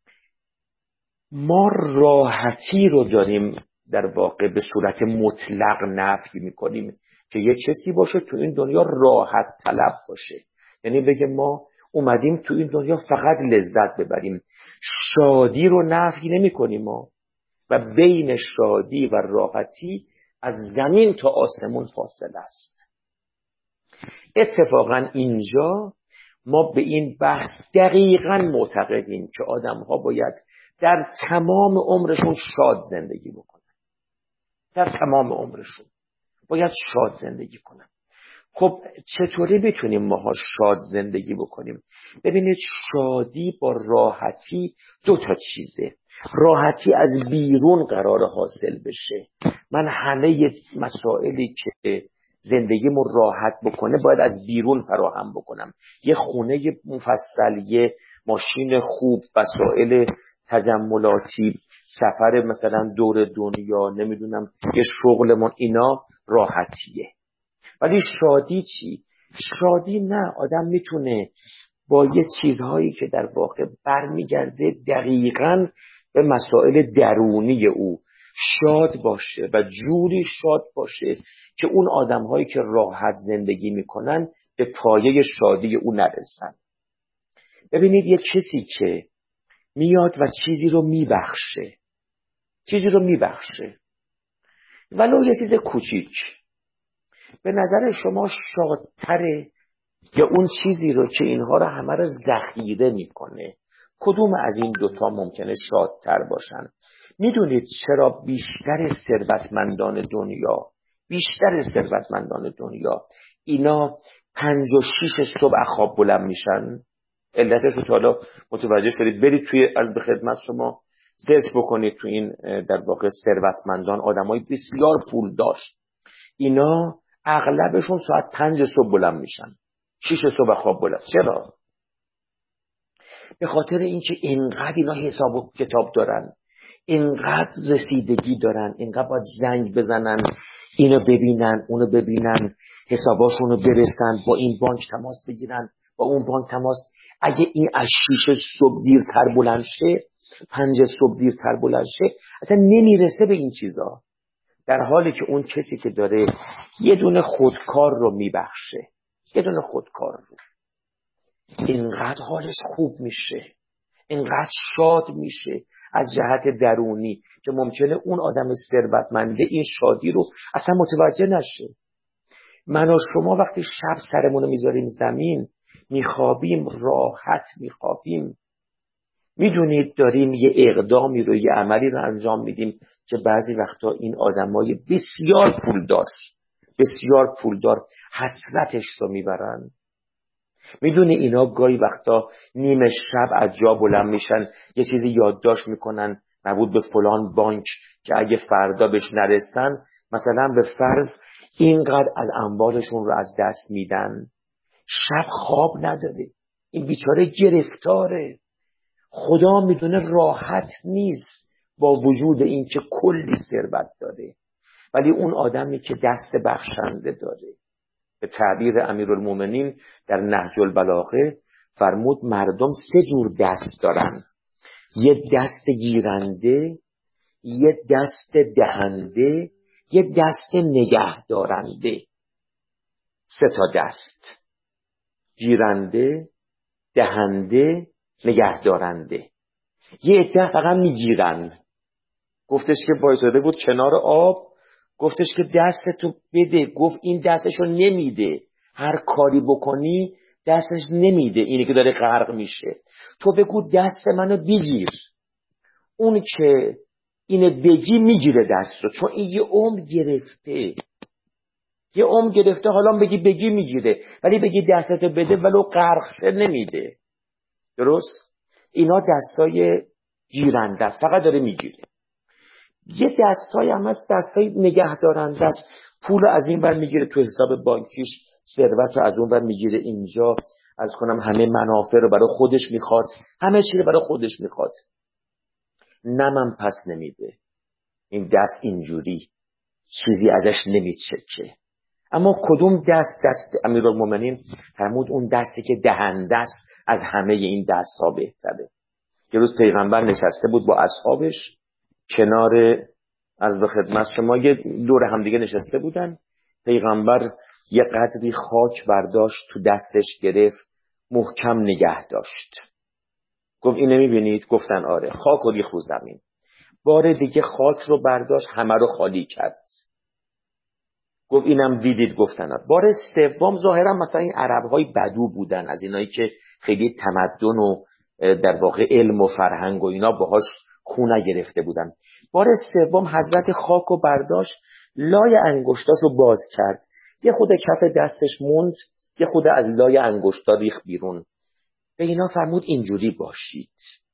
ما راحتی رو داریم در واقع به صورت مطلق نفی میکنیم که یه کسی باشه تو این دنیا راحت طلب باشه. یعنی بگه ما اومدیم تو این دنیا فقط لذت ببریم. شادی رو نفی نمی کنیم ما، و بین شادی و راحتی از زمین تا آسمون فاصله است. اتفاقا اینجا ما به این بحث دقیقاً معتقدیم که آدم ها باید در تمام عمرشون شاد زندگی بکنن، در تمام عمرشون باید شاد زندگی کنن. خب چطوری میتونیم ماها شاد زندگی بکنیم؟ ببینید شادی با راحتی دو تا چیزه. راحتی از بیرون قرار حاصل بشه. من همه مسائلی که زندگیمو راحت بکنه باید از بیرون فراهم بکنم. یه خونه مفصل، یه ماشین خوب، وسایل تجملاتی، سفر مثلا دور دنیا، نمیدونم یه شغلمون، اینا راحتیه. ولی شادی چی؟ شادی نه، آدم میتونه با یه چیزهایی که در واقع برمیگرده دقیقاً به مسائل درونی او شاد باشه و جوری شاد باشه که اون آدم‌هایی که راحت زندگی میکنن به پایه شادی او نرسن. ببینید یک کسی که میاد و چیزی رو میبخشه، چیزی رو میبخشه ولو یه چیز کوچیک، به نظر شما شادتره یا اون چیزی رو که اینها رو همه رو ذخیره میکنه؟ کدوم از این دوتا ممکنه شادتر باشن؟ میدونید چرا بیشتر ثروتمندان دنیا بیشتر ثروتمندان دنیا اینا پنج و شیش صبح خواب بلند میشن؟ علتش رو تا حالا متوجه شدید؟ برید توی از به خدمت شما سرچ بکنید تو این در واقع ثروتمندان، آدمای بسیار پول داشت، اینا اغلبشون ساعت پنج صبح بلند میشن، شیش صبح خواب بلند. چرا؟ به خاطر اینکه اینقدر اینا حساب و کتاب دارن، اینقدر رسیدگی دارن، اینقدر باید زنگ بزنن، اینو ببینن اونو ببینن، حساباشونو برسن، با این بانک تماس بگیرن، با اون بانک تماس. اگه این از شیش صبح دیرتر بلند شه، پنج صبح دیرتر بلند شه، اصلا نمیرسه به این چیزا. در حالی که اون کسی که داره یه دونه خودکار رو میبخشه، یه دونه خودکار رو، اینقدر حالش خوب میشه، اینقدر شاد میشه از جهت درونی که ممکنه اون آدم ثروتمنده این شادی رو اصلا متوجه نشه. من و شما وقتی شب سرمون رو میذاریم زمین، میخوابیم، راحت میخوابیم، میدونید داریم یه اقدامی رو، یه عملی رو انجام میدیم که بعضی وقتا این آدمای بسیار پولدار بسیار پولدار حسرتش رو میبرن. میدونی اینا گاهی وقتا نیمه شب از جا بلند میشن، یه چیزی یادداشت میکنن مربوط به فلان بانک که اگه فردا بهش نرسن مثلا به فرض اینقدر از اموالشون رو از دست میدن. شب خواب نداره، این بیچاره گرفتاره، خدا میدونه راحت نیست با وجود این که کلی ثروت داره. ولی اون آدمی که دست بخشنده داره، به تعبیر امیرالمومنین در نهج البلاغه فرمود مردم سه جور دست دارن، یه دست گیرنده، یه دست دهنده، یه دست نگه دارنده. سه تا دست: گیرنده، دهنده، نگه دارنده. یه عده فقط میگیرن. گفتش که بایستاده بود کنار آب، گفتش که دستتو بده، گفت این دستشو نمیده، هر کاری بکنی دستش نمیده، اینی که داره غرق میشه. تو بگو دست منو بگیر، اون که اینه بگی میگیره دستو، چون این یه عمر گرفته، یه عمر گرفته، حالا بگی بگی میگیره، ولی بگی دستتو بده ولو غرق شه نمیده. درست؟ اینا دستای گیرنده است، فقط داره میگیره. یه دستای هم هست دستای نگه دارنده است، پول از این بر میگیره تو حساب بانکیش، ثروت رو از اون بر میگیره اینجا، از کنم همه منافع رو برای خودش میخواد، همه چی رو برای خودش میخواد، نمم پس نمیده. این دست اینجوری چیزی ازش نمیچکه. اما کدوم دست؟ دست امیرالمومنین فرمود اون دستی که دهنده است از همه این دست ها بهتره. یه روز پیغمبر نشسته بود با اصحابش کنار، از به خدمت شما، یه دور همدیگه نشسته بودن. پیغمبر یه قدری خاک برداشت، تو دستش گرفت، محکم نگه داشت. گفت این نمیبینید؟ گفتن آره. خاک رو ریخت رو زمین. بار دیگه خاک رو برداشت، همه رو خالی کرد. گفت اینم دیدید؟ گفتن آره. بار سوم ظاهرا مثلا این عرب‌های بدو بودن، از اینایی که خیلی تمدن و در واقع علم و فرهنگ و اینا باهاش خو نگرفته بودن. بار سوم حضرت خاک رو برداشت، لای انگشتاش رو باز کرد، یه خود کف دستش موند، یه خود از لای انگشتا ریخت بیرون. به اینا فرمود اینجوری باشید.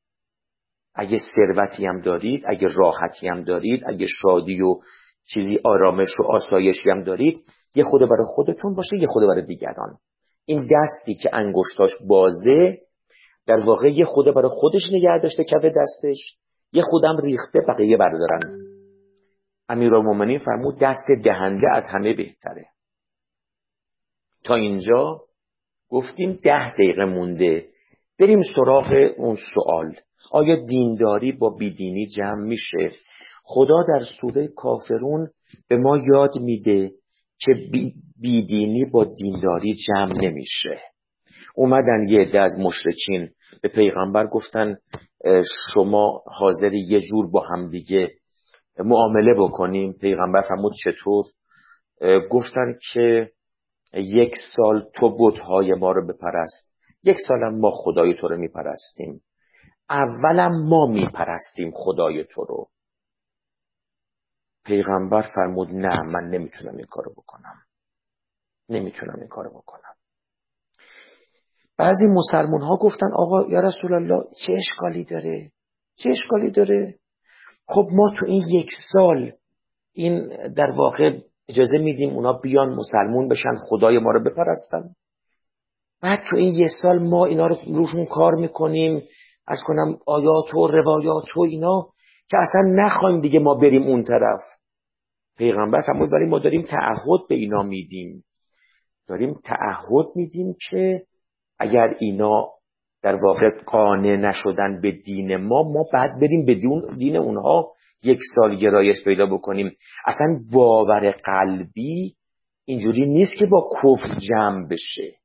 اگه ثروتی هم دارید، اگه راحتی هم دارید، اگه شادی و چیزی آرامش و آسایشی هم دارید، یه خود برای خودتون باشه، یه خود برای دیگران. این دستی که انگشتاش بازه در واقع یه خود برای خودش نگه داشته کف دستش، یه خودم ریخته بقیه بردارن. امیرالمومنین فرمود دست دهنده از همه بهتره. تا اینجا گفتیم ده دقیقه مونده، بریم سراغ اون سوال: آیا دینداری با بیدینی جمع میشه؟ خدا در سوره کافرون به ما یاد میده که بیدینی با دینداری جمع نمیشه. اومدن یه عده از مشرکین به پیغمبر گفتن شما حاضری یه جور با هم دیگه معامله بکنیم؟ پیغمبر فرمود چطور؟ گفتن که یک سال تو بت‌های ما رو بپرست، یک سالم ما خدای تو رو میپرستیم. اولم ما میپرستیم خدای تو رو. پیغمبر فرمود نه، من نمیتونم این کارو بکنم، نمیتونم این کارو بکنم. بعضی مسلمان ها گفتن آقا یا رسول الله چه اشکالی داره؟ چه اشکالی داره؟ خب ما تو این یک سال این در واقع اجازه میدیم اونا بیان مسلمون بشن، خدای ما رو بپرستن. بعد تو این یک سال ما اینا رو روشون کار میکنیم، از کنم آیات و روایات و اینا که اصلا نخوایم دیگه ما بریم اون طرف. پیغمبر فرمود ولی ما داریم تعهد به اینا میدیم، داریم تعهد میدیم که اگر اینا در واقع قانع نشدن به دین ما، ما بعد بریم به دین اونها یک سال گرایش پیدا بکنیم. اصلا باور قلبی اینجوری نیست که با کفر جمع بشه.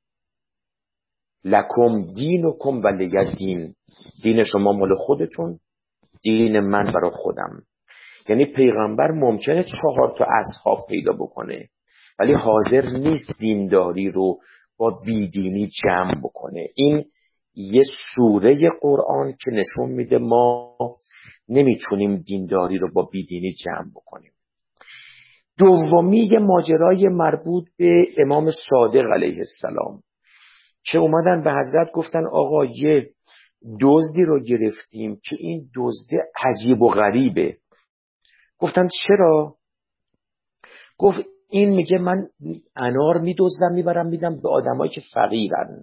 لکم دینکم ولی دین، دین شما مال خودتون، دین من برای خودم. یعنی پیغمبر ممکنه چهار تا اصحاب پیدا بکنه ولی حاضر نیست دینداری رو با بیدینی جمع بکنه. این یه سوره قرآن که نشون میده ما نمیتونیم دینداری رو با بیدینی جمع بکنیم. دومی یه ماجرای مربوط به امام صادق علیه السلام که اومدن به حضرت گفتن آقا یه دزدی رو گرفتیم که این دزد عجیب و غریبه. گفتن چرا؟ گفت این میگه من انار میدزدم میبرم میدم به آدمایی که فقیرن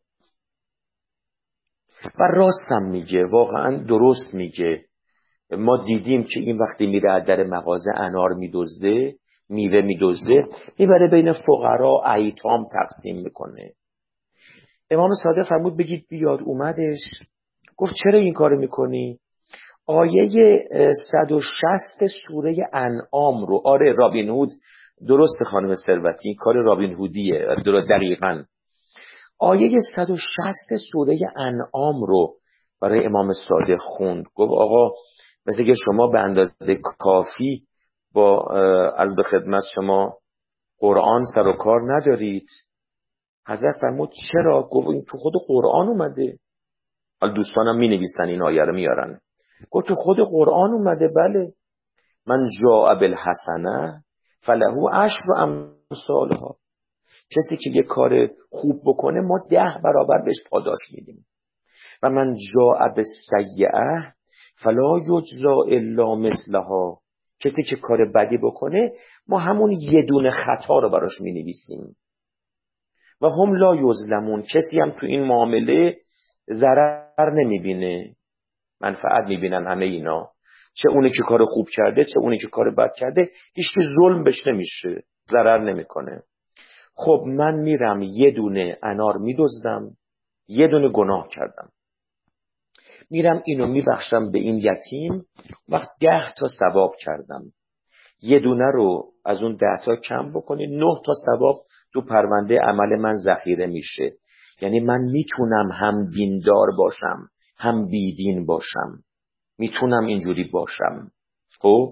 و راستم میگه، واقعا درست میگه. ما دیدیم که این وقتی میره در مغازه انار میدزده، میوه میدزده، میبره بین فقرا ایتام تقسیم میکنه. امام صادق فرمود بگید بیاد. اومدش گفت چرا این کارو میکنی؟ آیه صد و شصت سوره انعام رو، آره رابین هود، درست خانم ثروتی، این کار رابین هودیه، درست دقیقاً. آیه صد و شصت سوره انعام رو برای امام صادق خوند. گفت آقا مثل که شما به اندازه کافی با از به خدمت شما قرآن سر و کار ندارید. حضرت فرمود چرا؟ گفت این تو خود قرآن اومده. حالا دوستانم می نویسن این آیه رو میارن. گفت تو خود قرآن اومده. بله، من جاء بالحسنه فله عشر امثالها. کسی که یه کار خوب بکنه ما ده برابر بهش پاداش میدیم. و من جاء بالسیئه فلا یجزا الا مثلها. کسی که کار بدی بکنه ما همون یه دونه خطا رو براش مینویسیم. و هم لا یظلمون. کسی هم تو این معامله ضرر نمیبینه، منفعت میبینن همه اینا. چه اونی که کار خوب کرده چه اونی که کار بد کرده، هیچ کی ظلم بهش نمیشه، ضرر نمیکنه. خب من میرم یه دونه انار میدزدم، یه دونه گناه کردم، میرم اینو میبخشم به این یتیم، وقت ده تا ثواب کردم. یه دونه رو از اون ده تا کم بکنی، نه تا ثواب تو پرونده عمل من ذخیره میشه. یعنی من میتونم هم دیندار باشم هم بیدین باشم، میتونم اینجوری باشم. خب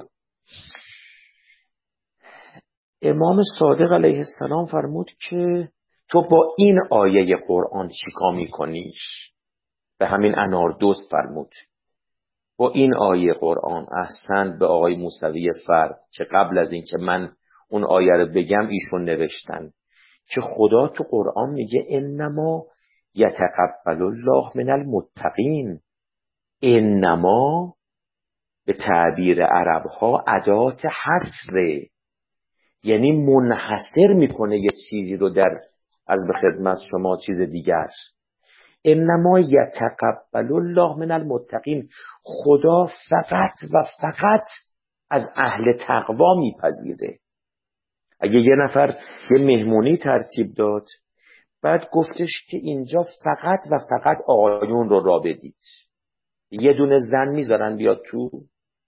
امام صادق علیه السلام فرمود که تو با این آیه قرآن چیکار میکنی؟ به همین انار دوست فرمود با این آیه قرآن. احسن به آقای موسوی فرد که قبل از این که من اون آیه رو بگم ایشون نوشتن که خدا تو قرآن میگه انما یتقبل الله من المتقین. انما به تعبیر عرب ها ادات حصره، یعنی منحصر میکنه یه چیزی رو در از به خدمت شما چیز دیگر. انما یتقبل الله من المتقین. خدا فقط و فقط از اهل تقوا میپذیره. اگه یه نفر یه مهمونی ترتیب داد بعد گفتش که اینجا فقط و فقط آقایون رو را بدید، یه دونه زن میذارن بیاد تو؟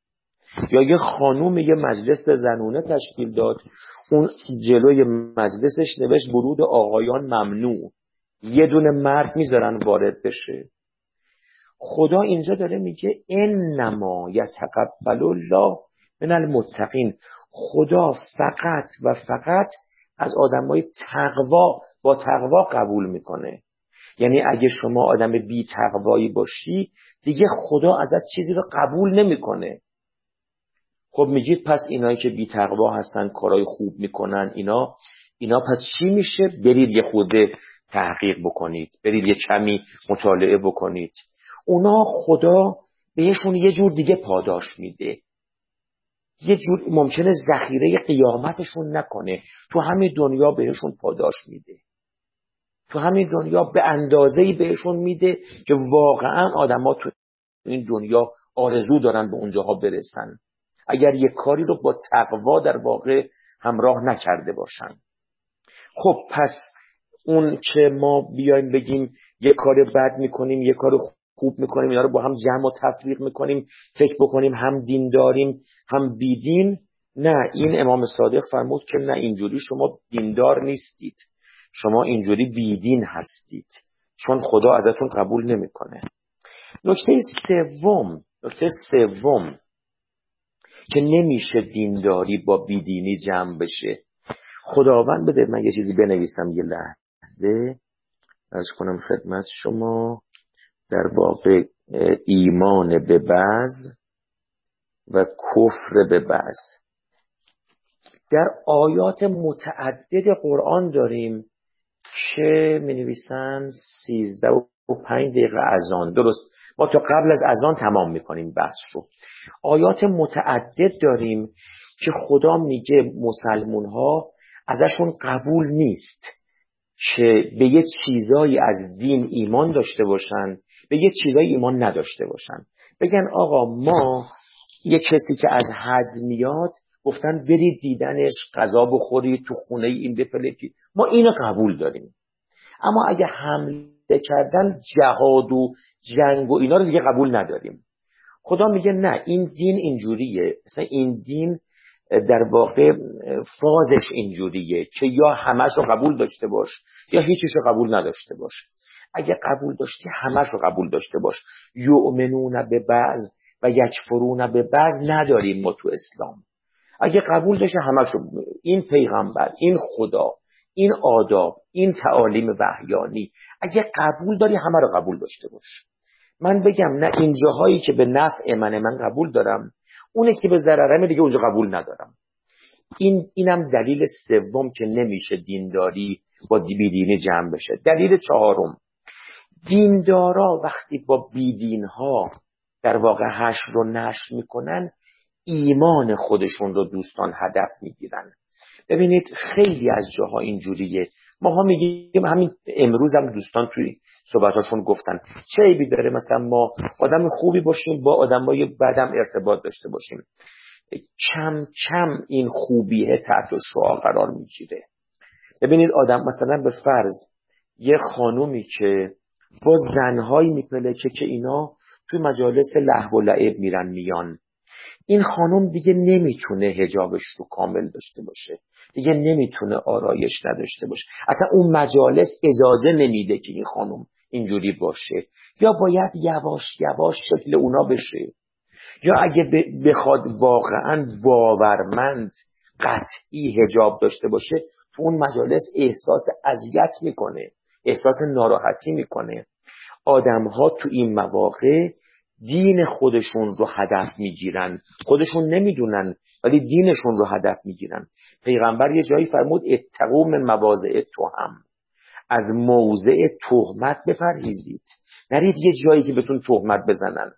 یا یه خانوم یه مجلس زنونه تشکیل داد، اون جلوی مجلسش نوشت ورود آقایان ممنوع، یه دونه مرد میذارن وارد بشه. خدا اینجا داره میگه انما یتقبل الله من المتقین، خدا فقط و فقط از آدمای تقوا با تقوا قبول میکنه. یعنی اگه شما آدم بی تقوایی باشی دیگه خدا ازت چیزی رو قبول نمیکنه. خب میگید پس اینایی که بی تقوا هستن کارهای خوب میکنن، اینا اینا پس چی میشه؟ برید یه خورده تحقیق بکنید، برید یه کمی مطالعه بکنید. اونا خدا بهشون یه جور دیگه پاداش میده، یه جور ممکنه ذخیره قیامتشون نکنه، تو همین دنیا بهشون پاداش میده، تو همین دنیا به اندازه‌ای بهشون میده که واقعا آدما تو این دنیا آرزو دارن به اونجاها برسن، اگر یک کاری رو با تقوا در واقع همراه نکرده باشن. خب پس اون که ما بیایم بگیم یک کار بد میکنیم یک کار خوب میکنیم، اینا رو با هم جمع و تفریق میکنیم، فکر بکنیم هم دین داریم هم بیدین، نه، این امام صادق فرمود که نه، اینجوری شما دیندار نیستید، شما اینجوری بیدین هستید، چون خدا ازتون قبول نمیکنه. نکته سوم نکته سوم که نمیشه دینداری با بیدینی جمع بشه. خداوند، بذارید من یه چیزی بنویسم یه لحظه از کنم خدمت شما، در واقع ایمان به بعض و کفر به بعض. در آیات متعدد قرآن داریم که می نویسن سیزده و پنج دقیقه اذان، درست ما تا قبل از اذان تمام میکنیم بحث رو. آیات متعدد داریم که خدا میگه مسلمون ها ازشون قبول نیست که به یه چیزایی از دین ایمان داشته باشن، به یه چیزایی ایمان نداشته باشن. بگن آقا ما یه کسی که از حج میاد گفتن برید دیدنش، غذا بخورید، تو خونه این بپلید، ما اینو قبول داریم، اما اگه حمله کردن جهاد و جنگ و اینا رو دیگه قبول نداریم. خدا میگه نه، این دین اینجوریه، مثلا این دین در واقع فازش اینجوریه که یا همش رو قبول داشته باش یا هیچیش رو قبول نداشته باش. اگه قبول داشتی همش رو قبول داشته باش. یؤمنون به بعض و یکفرون به بعض نداریم ما تو اسلام. اگه قبول داشتی همش رو، این پیغمبر، این خدا، این آداب، این تعالیم وحیانی، اگه قبول داری همه رو قبول داشته باش. من بگم نه، این جاهایی که به نفع منه من قبول دارم، اونه که به ضررمه دیگه اونجا قبول ندارم. این اینم دلیل سوم که نمیشه دینداری با بیدینی جمع بشه. دلیل چهارم، دیندارا وقتی با بیدینها در واقع حشر رو نشر میکنن ایمان خودشون رو دوستان هدف میگیرن. ببینید خیلی از جاها اینجوریه، ما ها میگیم، همین امروز هم دوستان توی صحبتاشون گفتن چه عیبی داره مثلا ما آدم خوبی باشیم با آدمای بدم ارتباط داشته باشیم. کم کم این خوبیه تحت شعاع قرار میگیره. ببینید آدم مثلا به فرض یه خانومی که با زنهایی میپلکه که اینا توی مجالس لهو و لعب میرن میان، این خانم دیگه نمیتونه حجابش رو کامل داشته باشه، دیگه نمیتونه آرایش نداشته باشه، اصلا اون مجالس اجازه نمیده که این خانم اینجوری باشه، یا باید یواش یواش شکل اونا بشه، یا اگه بخواد واقعا باورمند قطعی حجاب داشته باشه تو اون مجالس احساس اذیت میکنه، احساس ناراحتی میکنه. آدم‌ها تو این مواقع دین خودشون رو هدف میگیرن، خودشون نمیدونن ولی دینشون رو هدف میگیرن. پیغمبر یه جایی فرمود اتقوا من مواضع تهم، از موضع تهمت بپرهیزید، نرید یه جایی که بهتون تهمت بزنن.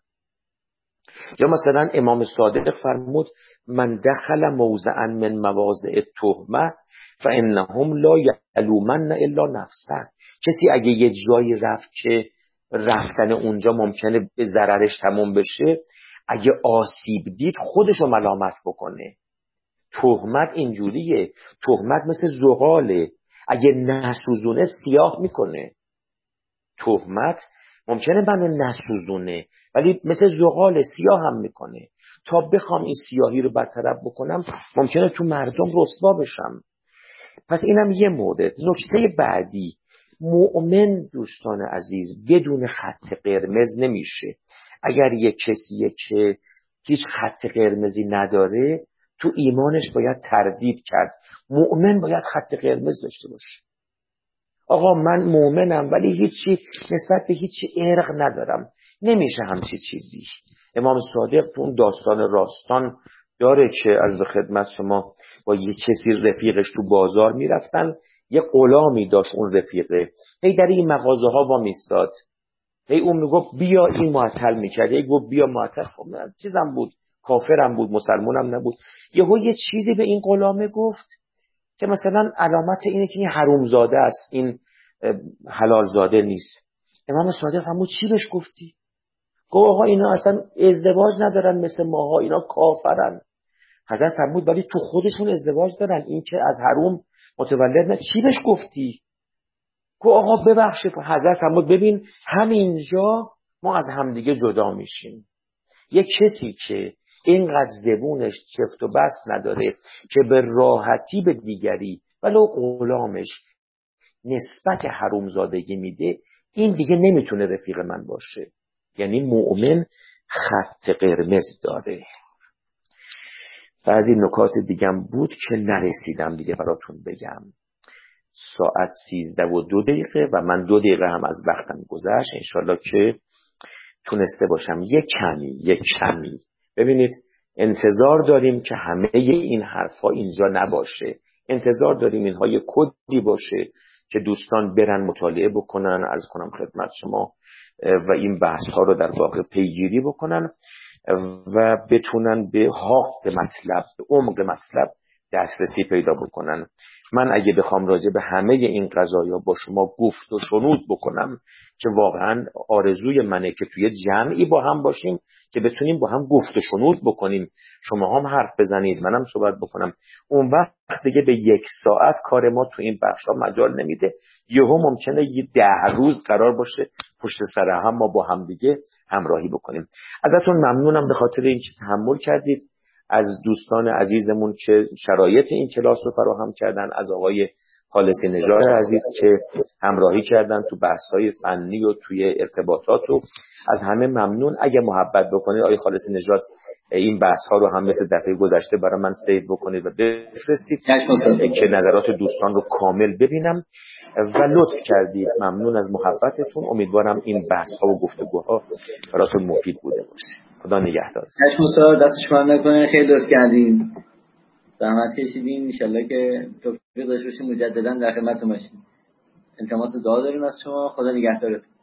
یا مثلا امام صادق فرمود من دخل موضعا من مواضع تهمه فانهم لا یلومن الا نفسه، کسی اگه یه جایی رفت که رفتن اونجا ممکنه به ضررش تموم بشه، اگه آسیب دید خودشو ملامت بکنه. تهمت اینجوریه، تهمت مثل زغاله، اگه نسوزونه سیاه میکنه. تهمت ممکنه منو نسوزونه ولی مثل زغال سیاه هم میکنه. تا بخوام این سیاهی رو برطرف بکنم ممکنه تو مردم رسوا بشم. پس اینم یه مورد. نکته بعدی، مؤمن دوستان عزیز بدون خط قرمز نمیشه. اگر یک کسیه که هیچ خط قرمزی نداره تو ایمانش باید تردید کرد. مؤمن باید خط قرمز داشته باشه. آقا من مؤمنم ولی هیچی نسبت به هیچی ارق ندارم، نمیشه همچی چیزی. امام صادق تو اون داستان راستان داره که از به خدمت شما با یه کسی رفیقش تو بازار میرفتن، یه غلامی داشت اون رفیقه، هی در این مغازه ها با میستاد، هی اون میگفت بیا، این معطل میکرد، هی گفت بیا معطل. خب چیزم بود، کافرم بود، مسلمانم نبود. یهو یه چیزی به این غلامه گفت که مثلا علامت اینه که این حرومزاده است، این حلال زاده نیست. امام صادق همون چی بهش گفتی؟ گفت آقا اینا اصلا ازدواج ندارن مثل ماها، اینا کافرن. حضرت فرمود ولی تو خودشون ازدواج دارن، این که از حروم متولد نه. چی بهش گفتی؟ گفت آقا ببخشید. حضرت فرمود ببین همینجا ما از همدیگه جدا میشیم. یک کسی که اینقدر زبونش چفت و بست نداره که به راحتی به دیگری ولو غلامش نسبت حرومزادگی میده، این دیگه نمیتونه رفیق من باشه. یعنی مؤمن خط قرمز داره. بعضی نکات دیگم بود که نرسیدم دیگه براتون بگم. ساعت سیزده و دو دقیقه و من دو دقیقه هم از وقتم گذشت. انشالله که تونسته باشم یک کمی یک کمی ببینید، انتظار داریم که همه این حرفا اینجا نباشه، انتظار داریم اینها یک کدی باشه که دوستان برن مطالعه بکنن، عرض کنم خدمت شما، و این بحث ها رو در واقع پیگیری بکنن و بتونن به حق مطلب، به عمق مطلب دسترسی پیدا بکنن. من اگه بخوام راجع به همه این قضایا با شما گفت و شنود بکنم که واقعا آرزوی منه که توی جمعی با هم باشیم که بتونیم با هم گفت و شنود بکنیم، شما هم حرف بزنید منم صحبت بکنم، اون وقت دیگه به یک ساعت کار ما تو این بخش ها مجال نمیده. یهو ممکنه یه ده روز قرار باشه پشت سر هم ما با هم دیگه همراهی بکنیم. ازتون ممنونم به خاطر اینکه تحمل کردید، از دوستان عزیزمون که شرایط این کلاس رو فراهم کردن، از آقای خالص نژاد عزیز که همراهی کردن تو بحث‌های فنی و توی ارتباطات، و از همه ممنون. اگه محبت بکنید آقای خالص نژاد این بحث‌ها رو هم مثل دفعه گذشته برای من سیو بکنید و بفرستید که نظرات دوستان رو کامل ببینم و لطف کردید. ممنون از محبتتون. امیدوارم این بحث‌ها و گفتگوها براتون مفید بوده باشه. خدا نگهدار. چشم استاد، دستش من نکنه. خیلی لطف کردین، زحمت کشیدین. ان شاءالله که توفیق داشته باشیم مجددا در خدمتتون باشیم. التماس دعا داریم از شما. خدا نگهدارتون.